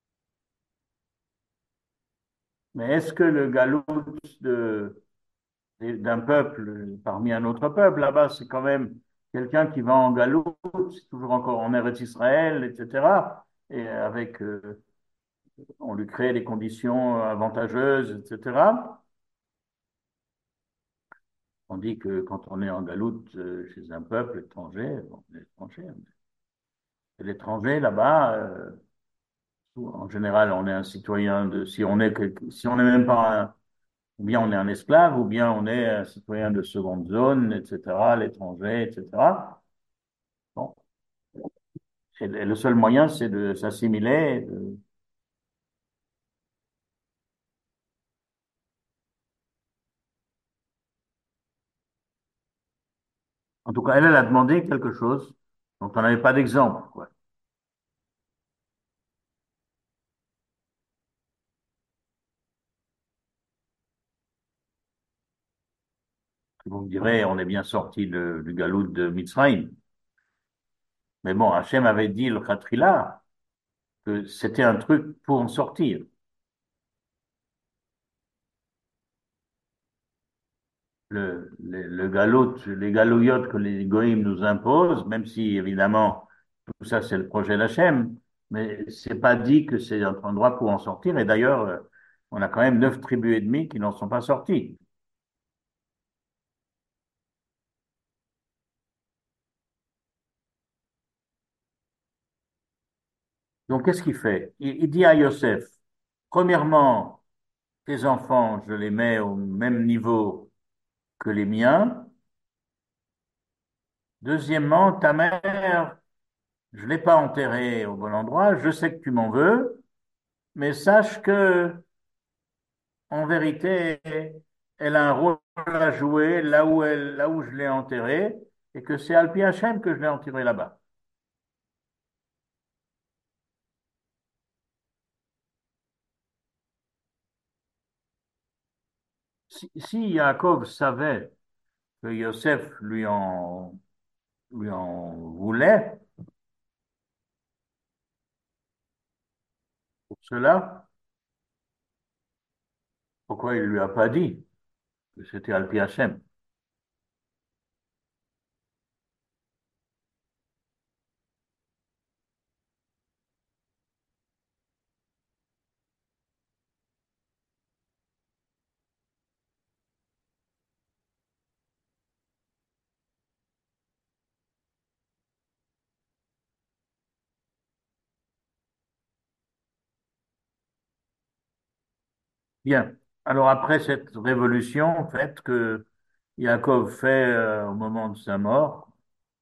Mais est-ce que le galout de, d'un peuple parmi un autre peuple, là-bas, c'est quand même quelqu'un qui va en galoute, c'est toujours encore en Eretz Israël, et cetera. Et avec, euh, on lui crée des conditions avantageuses, et cetera. On dit que quand on est en galoute euh, chez un peuple étranger, bon, étranger, l'étranger là-bas, euh, en général, on est un citoyen de, si on est, si on n'est même pas un, ou bien on est un esclave, ou bien on est un citoyen de seconde zone, et cetera, l'étranger, et cetera. Bon. Et le seul moyen, c'est de s'assimiler. de- En tout cas, elle, elle a demandé quelque chose dont on n'avait pas d'exemple, quoi. Vous me direz, on est bien sorti de- du galout de Mitzrayim. Mais bon, Hachem avait dit le Khatrila que c'était un truc pour en sortir. le, le, le galout, les galoyotes que les goïms nous imposent, même si évidemment tout ça c'est le projet d'Hachem, mais c'est pas dit que c'est notre endroit pour en sortir. Et d'ailleurs, euh, on a quand même neuf tribus et demie qui n'en sont pas sorties. Donc qu'est-ce qu'il fait? Il, il dit à Yosef, premièrement, tes enfants, je les mets au même niveau que les miens. Deuxièmement, ta mère, je l'ai pas enterrée au bon endroit. Je sais que tu m'en veux, mais sache que en vérité, elle a un rôle à jouer là où elle, là où je l'ai enterrée, et que c'est Alpi Hachem que je l'ai enterré là-bas. Si, si Yaakov savait que Yosef lui en, lui en voulait pour cela, pourquoi il lui a pas dit que c'était Alpi Hachem? Bien. Alors après cette révolution, en fait, que Yaakov fait euh, au moment de sa mort,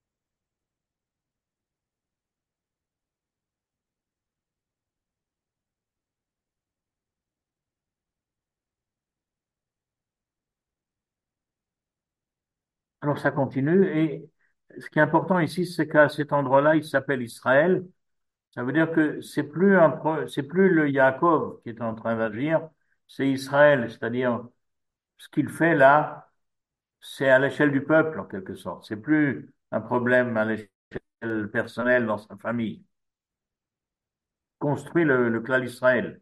alors ça continue. Et ce qui est important ici, c'est qu'à cet endroit-là, il s'appelle Israël. Ça veut dire que c'est plus un pro- c'est plus le Yaakov qui est en train d'agir, c'est Israël. C'est-à-dire ce qu'il fait là, c'est à l'échelle du peuple en quelque sorte. C'est plus un problème à l'échelle personnelle dans sa famille. Construit le, le clan d'Israël,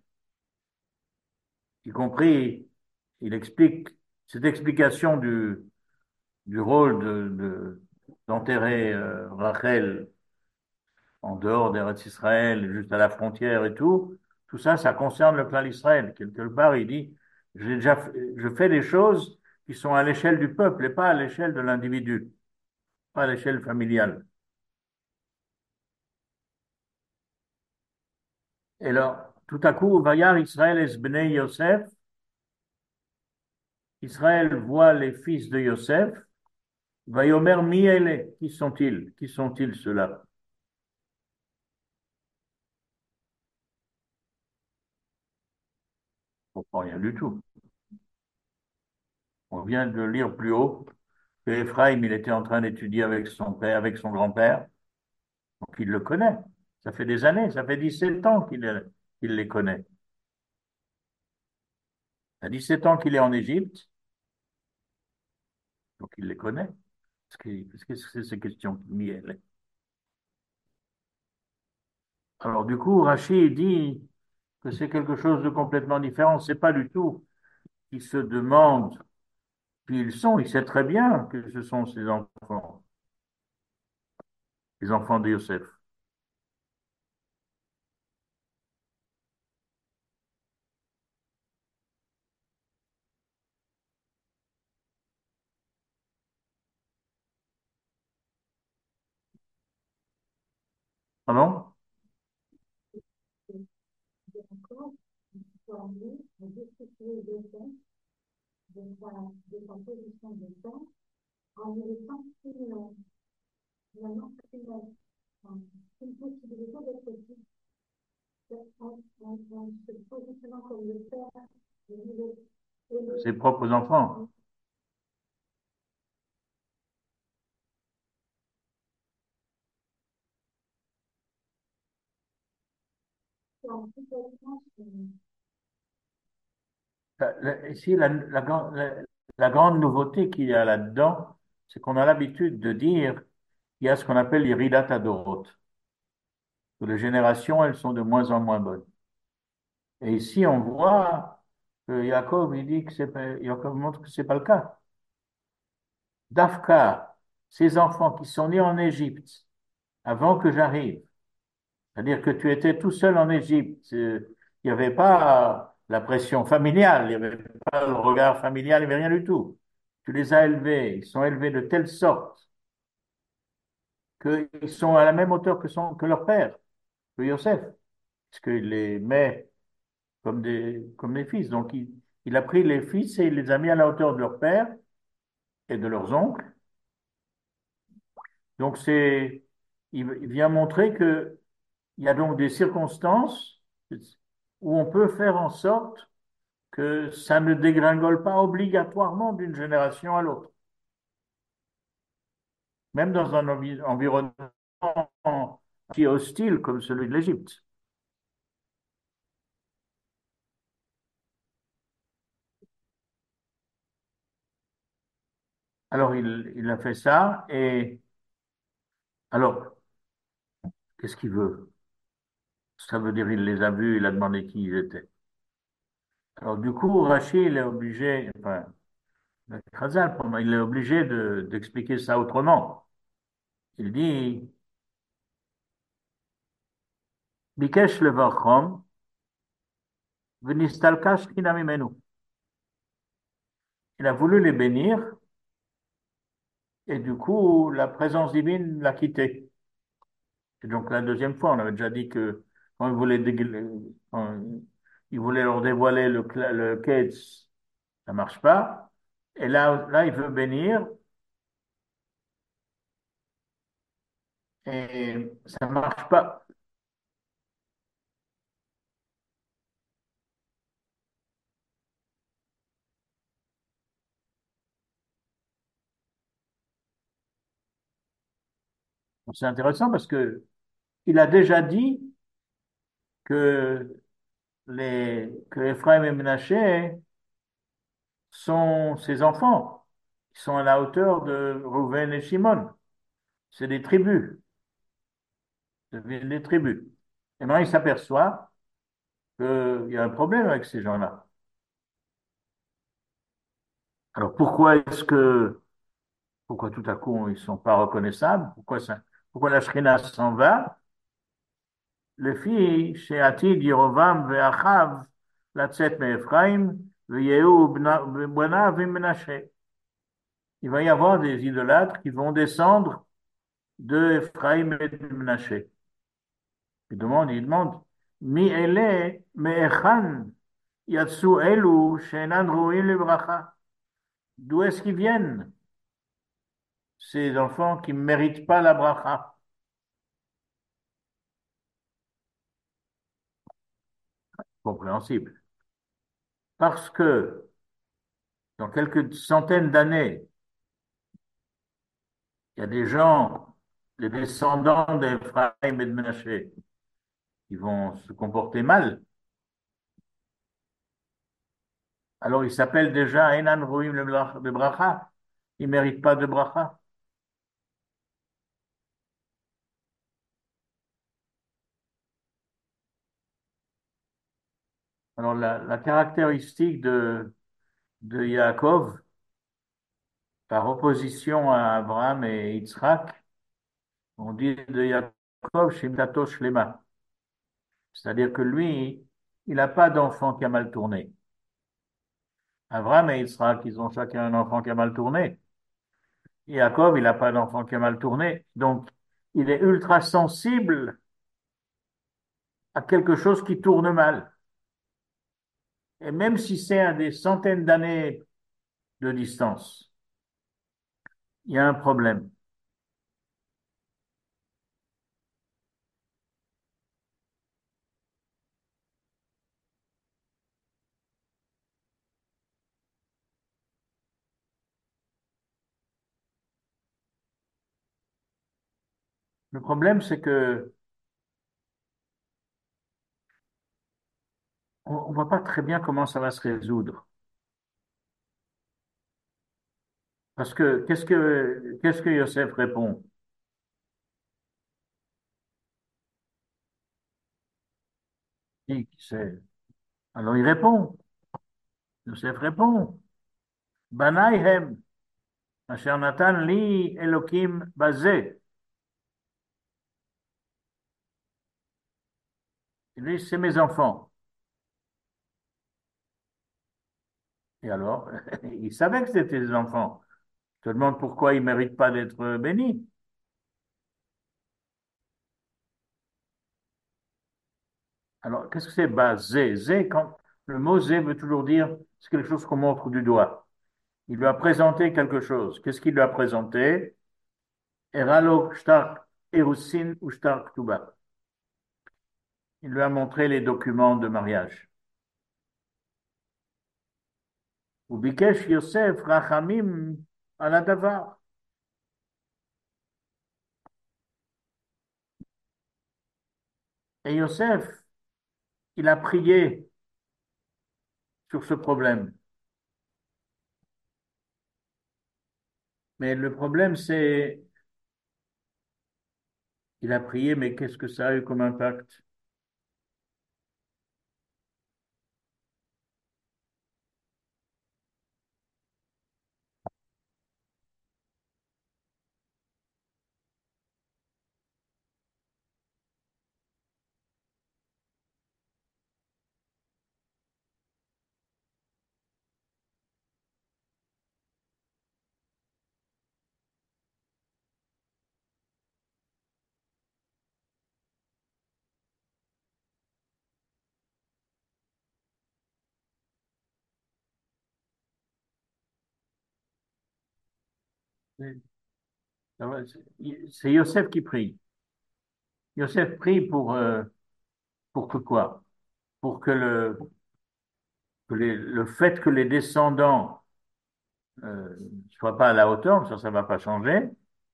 y compris, il explique cette explication du du rôle de, de- d'enterrer euh, Rachel en dehors d'Eretz Israël, juste à la frontière et tout, tout ça, ça concerne le clan d'Israël. Quelque part, il dit, j'ai déjà, fait- je fais des choses qui sont à l'échelle du peuple et pas à l'échelle de l'individu, pas à l'échelle familiale. Et là, tout à coup, Vayar Israël es bnei Yosef, Israël voit les fils de Yosef, Vayomer mi ele, qui sont-ils? Qui sont-ils ceux-là? Je ne comprends rien du tout. On vient de lire plus haut que Ephraim, il était en train d'étudier avec son père, avec son grand-père, donc il le connaît. Ça fait des années, ça fait dix-sept ans qu'il est- qu'il les connaît. Il a dix-sept ans qu'il est en Égypte, donc il les connaît. Qu'est-ce que c'est ces questions qui miellent? Alors du coup, Rachid dit que c'est quelque chose de complètement différent. C'est pas du tout qu'il se demande qui ils sont. Il sait très bien que ce sont ses enfants, les enfants de Yosef. Ah non? D'accord, pour lui, de destituer le temps de sa, de sa position de temps en ne laissant qu'une, finalement, qu'une, enfin, une possibilité d'être dit en, en, en se positionnant comme le père et le, et Ses le, propres enfants. et en complètement son, La- Ici, la, la, gran- la- la grande nouveauté qu'il y a là-dedans, c'est qu'on a l'habitude de dire qu'il y a ce qu'on appelle les ridat adorot, que les générations, elles sont de moins en moins bonnes. Et ici, on voit que Yaakov, il dit que c'est pas, Yaakov montre que c'est pas le cas. Dafka, ces enfants qui sont nés en Égypte avant que j'arrive, c'est-à-dire que tu étais tout seul en Égypte, euh, il n'y avait pas la pression familiale, il n'y avait pas le regard familial, il n'y avait rien du tout. Tu les as élevés, ils sont élevés de telle sorte qu'ils sont à la même hauteur que, son, que leur père, que Yosef, puisqu'il les met comme des, comme des fils. Donc, il, il a pris les fils et il les a mis à la hauteur de leur père et de leurs oncles. Donc, c'est, il, il vient montrer que il y a donc des circonstances où on peut faire en sorte que ça ne dégringole pas obligatoirement d'une génération à l'autre, même dans un envi- environnement qui est hostile comme celui de l'Égypte. Alors, il, il a fait ça et alors, qu'est-ce qu'il veut? Ça veut dire il les a vus, il a demandé qui ils étaient. Alors, du coup, Rachid, il est obligé, enfin, le Khazal, pour moi, il est obligé de, d'expliquer ça autrement. Il dit, Bikesh levachom, v'nistalka shekina mimenu. Il a voulu les bénir et du coup, la présence divine l'a quitté. Et donc, la deuxième fois, on avait déjà dit que quand il voulait, dégl- quand il voulait leur dévoiler le, cla- le Ketz, ça marche pas. Et là, là, il veut bénir et ça marche pas. Donc, c'est intéressant parce que il a déjà dit que les, que Ephraim et Menaché sont ses enfants, qui sont à la hauteur de Rouven et Shimon. C'est des tribus, ça deviennent des tribus. Et maintenant, il s'aperçoit qu'il y a un problème avec ces gens-là. Alors pourquoi est-ce que, pourquoi tout à coup ils sont pas reconnaissables? Pourquoi ça, pourquoi la Shrina s'en va? Le fils, chez Atid, Yerovam, Ve'achav, Latzet Me'Ephraim, Ve'yehu, Banav, Menaché. Il va y avoir des idolâtres qui vont descendre de Ephraim et de Menaché. Il demande, il demande, Mi ele me'echan yatsu elu she'enan ro'im lebracha. D'où est-ce qu'ils viennent, ces enfants qui ne méritent pas la bracha? Compréhensible. Parce que dans quelques centaines d'années, il y a des gens, les descendants d'Ephraim et de Menaché, qui vont se comporter mal. Alors ils s'appellent déjà Enan Ro'im le bracha. Ils ne méritent pas de bracha. Alors la, la caractéristique de, de Yaakov, par opposition à Abraham et Yitzhak, on dit de Yaakov Shimtato Shlema. C'est-à-dire que lui, il n'a pas d'enfant qui a mal tourné. Abraham et Yitzhak, ils ont chacun un enfant qui a mal tourné. Yaakov, il n'a pas d'enfant qui a mal tourné. Donc, il est ultra sensible à quelque chose qui tourne mal. Et même si c'est à des centaines d'années de distance, il y a un problème. Le problème, c'est que on ne voit pas très bien comment ça va se résoudre. Parce que qu'est-ce que qu'est-ce que Yosef répond? Qui sait? Alors il répond. Yosef répond. Banaihem. Asher Natan li Elohim bazé. Lui, c'est mes enfants. Et alors, il savait que c'était des enfants. Je te demande pourquoi ils ne méritent pas d'être bénis. Alors, qu'est-ce que c'est basé? Zé, quand le mot zé veut toujours dire c'est quelque chose qu'on montre du doigt. Il lui a présenté quelque chose. Qu'est-ce qu'il lui a présenté? Eralo shtar erusin ou shtar ktuba. Il lui a montré les documents de mariage. Ou bikesh Yosef rachamim ala davar. Et Yosef, il a prié sur ce problème. Mais le problème, c'est, il a prié, mais qu'est-ce que ça a eu comme impact? C'est c'est Yosef qui prie. Yosef prie pour, euh, pour que quoi? Pour que le, que les- le fait que les descendants euh, ne soient pas à la hauteur, ça, ça va pas changer.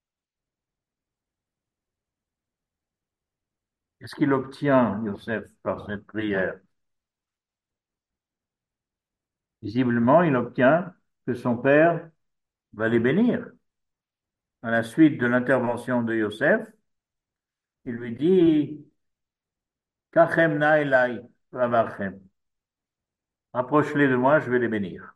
Qu'est-ce qu'il obtient, Yosef, par cette prière? Visiblement, il obtient que son père va les bénir. À la suite de l'intervention de Yosef, il lui dit, Kachem na elai, vavarchem. Rapproche-les de moi, je vais les bénir.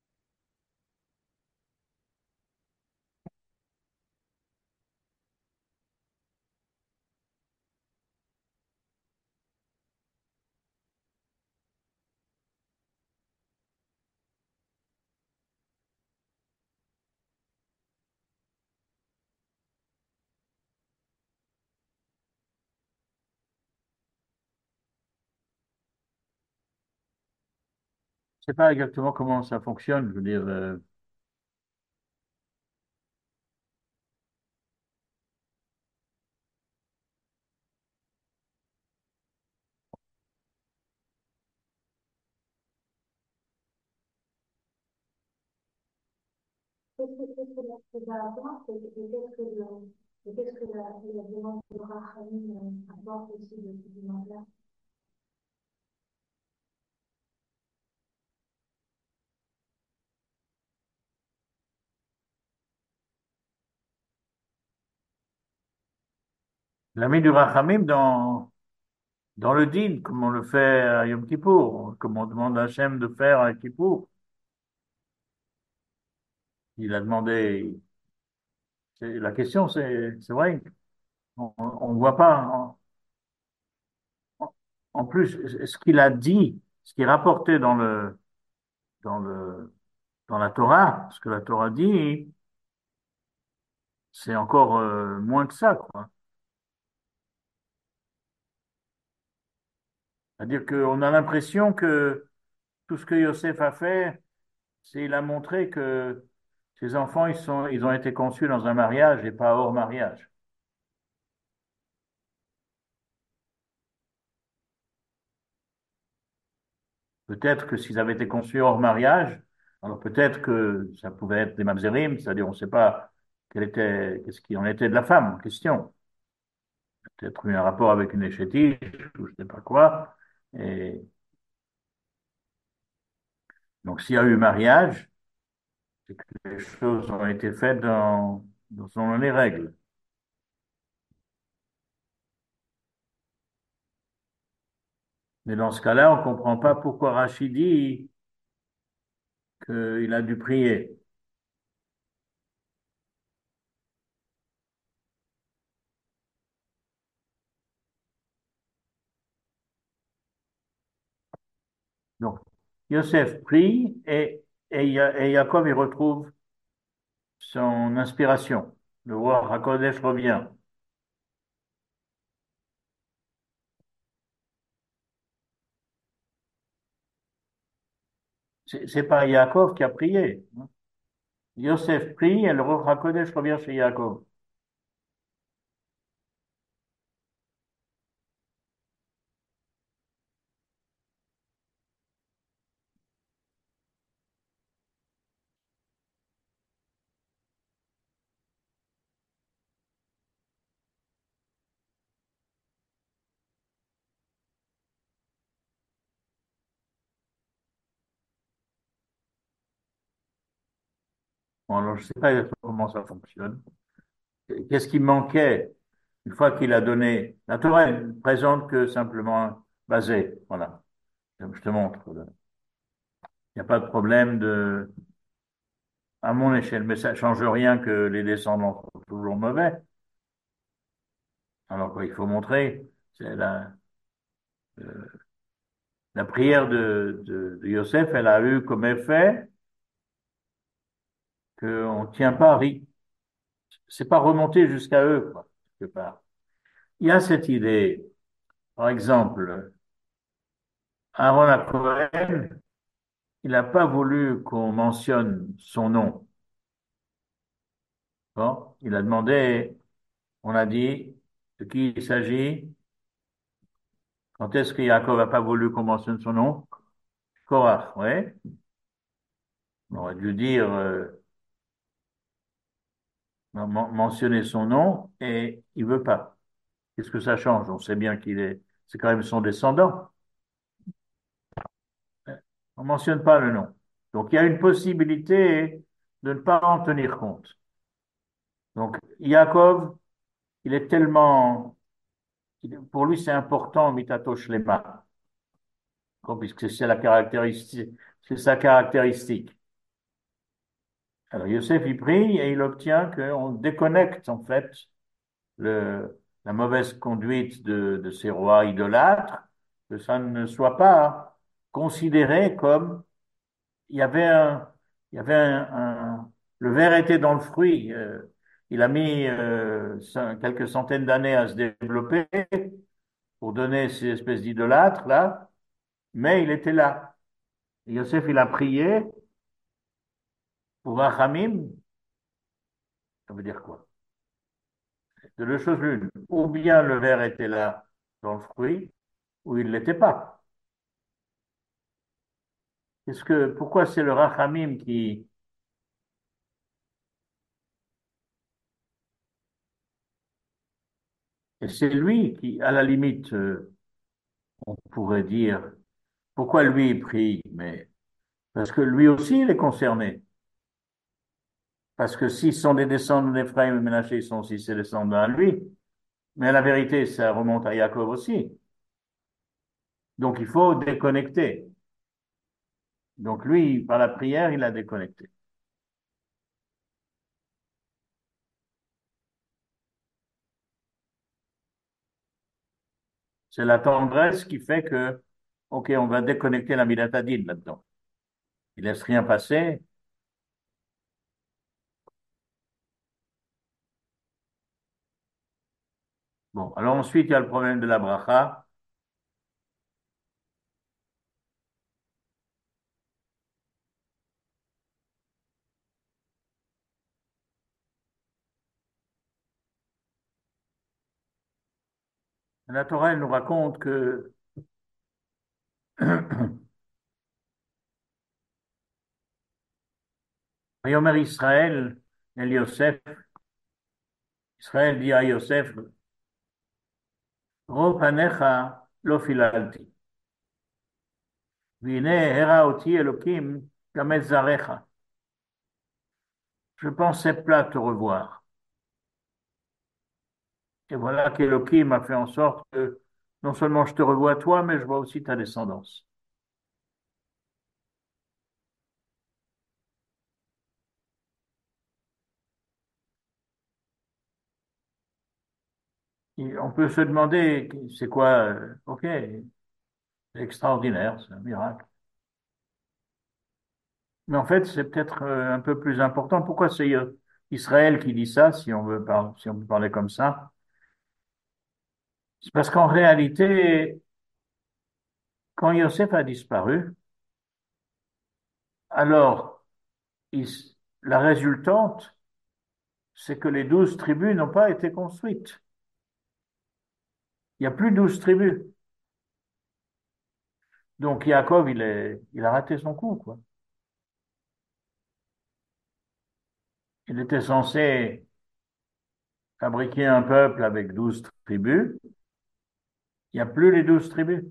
Je sais pas exactement comment ça fonctionne. Je veux dire, euh, Qu'est-ce que qu'est-ce que la Seba apporte et et qu'est-ce que le- et qu'est-ce que la, la demande de Rachamim euh, apporte aussi de ce dimanche-là? l'ami du Rachamim dans, dans le din, comme on le fait à Yom Kippour, comme on demande à Hachem de faire à Kippour. Il a demandé, c'est- la question c'est, c'est vrai, on ne voit pas. En, en- en plus, ce qu'il a dit, ce qui est rapporté dans le, dans le, dans la Torah, ce que la Torah dit, c'est encore euh, moins que ça, quoi. C'est-à-dire qu'on a l'impression que tout ce que Yosef a fait, c'est il a montré que ses enfants, ils sont, ils ont été conçus dans un mariage et pas hors mariage. Peut-être que s'ils avaient été conçus hors mariage, alors peut-être que ça pouvait être des mamzerim, c'est-à-dire on ne sait pas quel était, qu'est-ce qui en était de la femme en question. Peut-être eu un rapport avec une échétique ou je ne sais pas quoi. Et donc s'il y a eu mariage, c'est que les choses ont été faites dans, dans selon les règles. Mais dans ce cas-là, on ne comprend pas pourquoi Rachid dit qu'il a dû prier. Donc, Yosef prie et, et, Ya- et Jacob, il retrouve son inspiration. Le roi HaKodesh revient. C'est c'est pas Yaakov qui a prié, hein. Yosef prie et le roi HaKodesh revient chez Jacob. Bon, alors, je sais pas exactement comment ça fonctionne. Qu'est-ce qui manquait une fois qu'il a donné? La Torah elle présente que simplement basé. Voilà. Je te montre. Il n'y a pas de problème de, à mon échelle, mais ça ne change rien que les descendants sont toujours mauvais. Alors quoi, il faut montrer, c'est la, euh, la prière de, de, de Yosef, elle a eu comme effet qu'on ne tient pas, ri- c'est pas remonté jusqu'à eux, quoi, quelque part. Il y a cette idée, par exemple, Aaron à Cohen, il n'a pas voulu qu'on mentionne son nom. Bon, il a demandé, on a dit de qui il s'agit. Quand est-ce que Yaakov n'a pas voulu qu'on mentionne son nom? Korach, oui. On aurait dû dire, euh, men- mentionner son nom et il veut pas. Qu'est-ce que ça change? On sait bien qu'il est, c'est quand même son descendant. On mentionne pas le nom. Donc il y a une possibilité de ne pas en tenir compte. Donc Yaakov, il est tellement, il- pour lui c'est important, mitato shlema, puisque c'est la caractéristique, c'est sa caractéristique. Alors Yosef, il prie et il obtient qu'on déconnecte en fait le, la mauvaise conduite de, de ces rois idolâtres, que ça ne soit pas considéré comme il y avait un, il y avait un, un- le ver était dans le fruit. Euh, il a mis euh, cin- quelques centaines d'années à se développer pour donner ces espèces d'idolâtres là, mais il était là. Et Yosef, il a prié pour Rachamim, ça veut dire quoi? De deux choses l'une. Ou bien le ver était là dans le fruit, ou il ne l'était pas. Est-ce que, pourquoi c'est le Rachamim qui, et c'est lui qui, à la limite, euh, on pourrait dire, pourquoi lui il prie? Mais parce que lui aussi il est concerné. Parce que s'ils sont des descendants d'Éphraïm et Ménaché, ils sont aussi ses descendants à lui. Mais la vérité, ça remonte à Jacob aussi. Donc il faut déconnecter. Donc lui, par la prière, il a déconnecté. C'est la tendresse qui fait que, OK, on va déconnecter la midatadine là-dedans. Il laisse rien passer. Bon, alors ensuite, il y a le problème de la bracha. La Torah, elle nous raconte que Yomer Israël, El Yosef, Israël dit à Yosef, Ro panecha lo filalti, vine hera oti Elokim gamet zarecha. Je pensais pas te revoir. Et voilà qu'Elokim a fait en sorte que non seulement je te revois toi, mais je vois aussi ta descendance. Et on peut se demander, c'est quoi, euh, ok, c'est extraordinaire, c'est un miracle. Mais en fait, c'est peut-être euh, un peu plus important. Pourquoi c'est euh, Israël qui dit ça, si on veut par- si on peut parler comme ça? C'est parce qu'en réalité, quand Yosef a disparu, alors il s- la résultante, c'est que les douze tribus n'ont pas été construites. Il n'y a plus douze tribus. Donc Yaakov, il est, il a raté son coup, quoi. Il était censé fabriquer un peuple avec douze tribus. Il n'y a plus les douze tribus.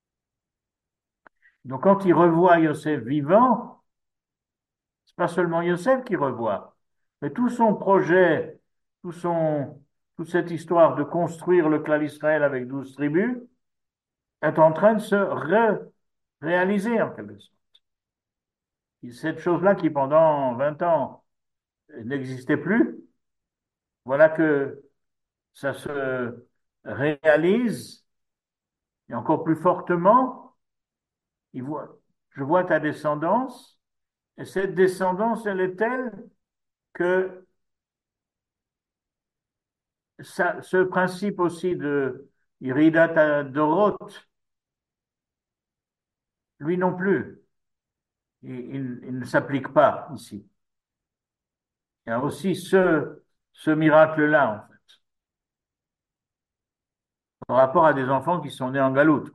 Donc quand il revoit Yosef vivant, c'est pas seulement Yosef qui revoit, mais tout son projet, tout son, toute cette histoire de construire le clan d'Israël avec douze tribus est en train de se ré- réaliser en quelque sorte. Et cette chose-là qui pendant vingt ans n'existait plus, voilà que ça se réalise et encore plus fortement. Il voit, je vois ta descendance et cette descendance, elle est telle que ça, ce principe aussi de Iridat Dorot, lui non plus, il, il- il ne s'applique pas ici. Il y a aussi ce, ce miracle-là, en fait, par rapport à des enfants qui sont nés en galoute.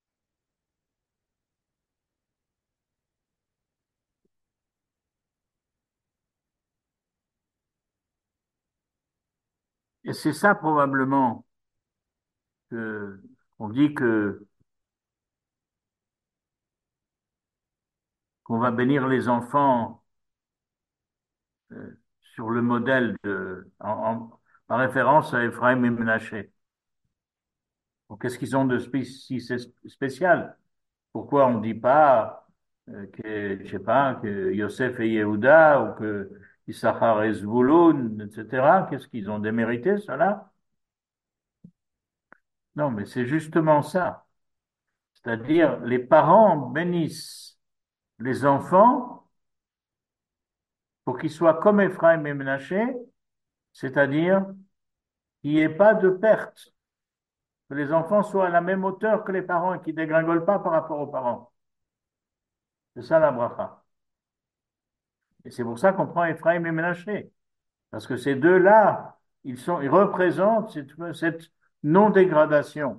Et c'est ça probablement que on dit que qu'on va bénir les enfants euh, sur le modèle de, en, en, en référence à Ephraim et Ménaché. Donc, qu'est-ce qu'ils ont de spé- si c'est spécial? Pourquoi on ne dit pas euh, que, je sais pas, que Yosef et Yehuda ou que Issachar et Zvouloun, et cetera. Qu'est-ce qu'ils ont démérité, cela? Non, mais c'est justement ça. C'est-à-dire, les parents bénissent les enfants pour qu'ils soient comme Ephraim et Ménaché, c'est-à-dire qu'il n'y ait pas de perte, que les enfants soient à la même hauteur que les parents et qu'ils ne dégringolent pas par rapport aux parents. C'est ça la bracha. Et c'est pour ça qu'on prend Ephraim et Ménaché. Parce que ces deux-là, ils sont, ils représentent cette, cette non-dégradation.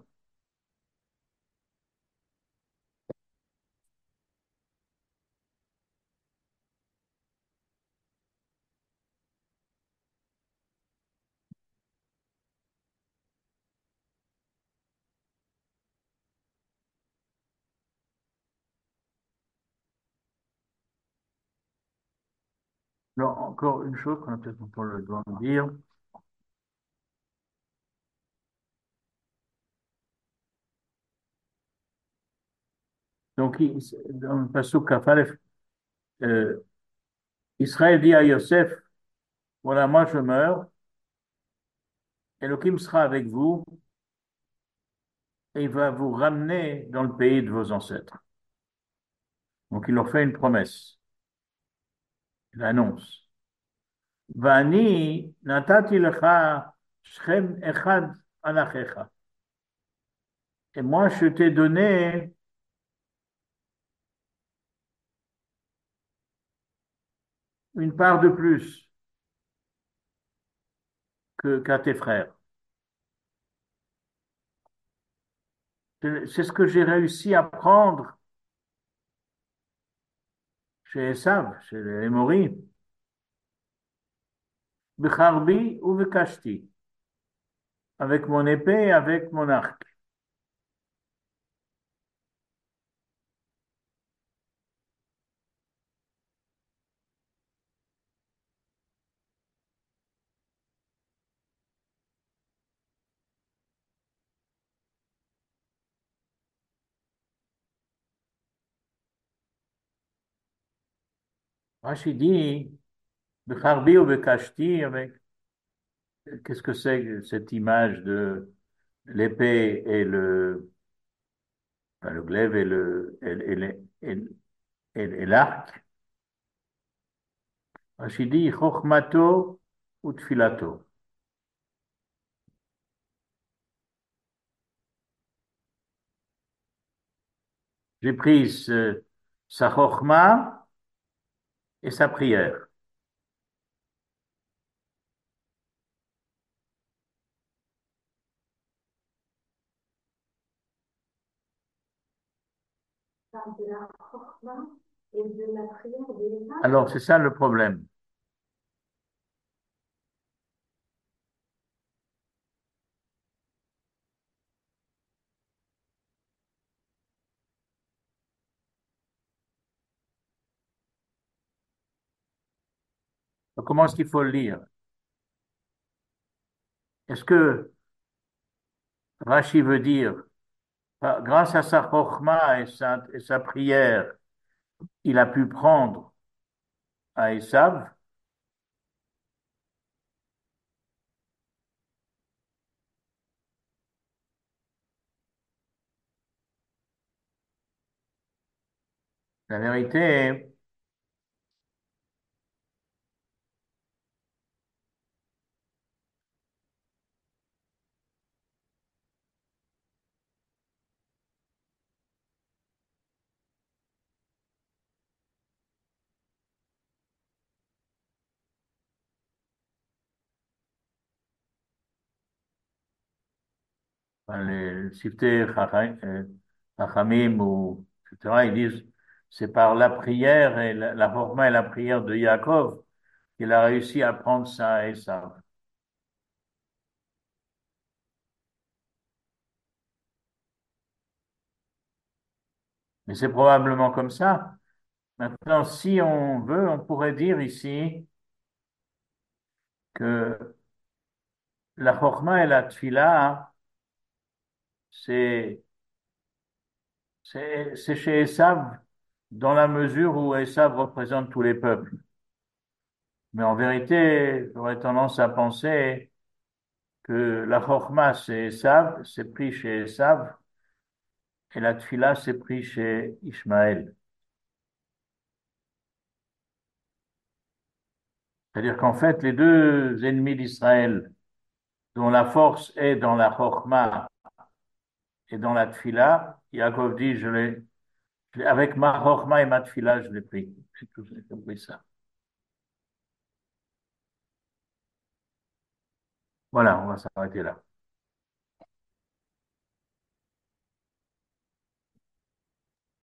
Alors, encore une chose qu'on a peut-être encore le droit de dire. Donc, il- dans le Passouk Kafalef, euh, Israël dit à Yosef, voilà, moi je meurs, Elohim sera avec vous et il va vous ramener dans le pays de vos ancêtres. Donc, il leur fait une promesse. Il annonce. Vani natati lecha Shem echad anachecha. Et moi, je t'ai donné une part de plus que, qu'à tes frères. C'est ce que j'ai réussi à prendre chez Esav, chez les Émoris, Bicharbi ou Bekashti, avec mon épée et avec mon arc. Rachid dit, Bicharbi ou Bekashti, avec, qu'est-ce que c'est que cette image de l'épée et le, enfin, le glaive et le, et, et, et, et, et l'arc? Rachid dit Chochmato ou Tfilato. J'ai pris ce- sa Chochma et sa prière. Enfin, de la chorma et de la prière de l'État. Alors, c'est ça le problème. Donc, comment est-ce qu'il faut le lire? Est-ce que Rachi veut dire, ah, grâce à sa Chochma et sa, et sa prière, il a pu prendre à Esav? La vérité est, enfin, les Siftei Chacham- euh, Chachamim ou et cetera, ils disent, c'est par la prière et la, la Chochma et la prière de Yaakov qu'il a réussi à prendre ça à Esav. Mais c'est probablement comme ça. Maintenant, si on veut, on pourrait dire ici que la Chochma et la Tfila, c'est, c'est, c'est chez Esav dans la mesure où Esav représente tous les peuples. Mais en vérité, j'aurais tendance à penser que la Chochma, c'est Esav, c'est pris chez Esav, et la Tfila, c'est pris chez Ishmaël. C'est-à-dire qu'en fait, les deux ennemis d'Israël, dont la force est dans la Chochma et dans la Tfila, Yaakov dit, je l'ai, avec ma Chochma et ma Tfila, je l'ai pris. C'est tout, j'ai compris ça. Voilà, on va s'arrêter là.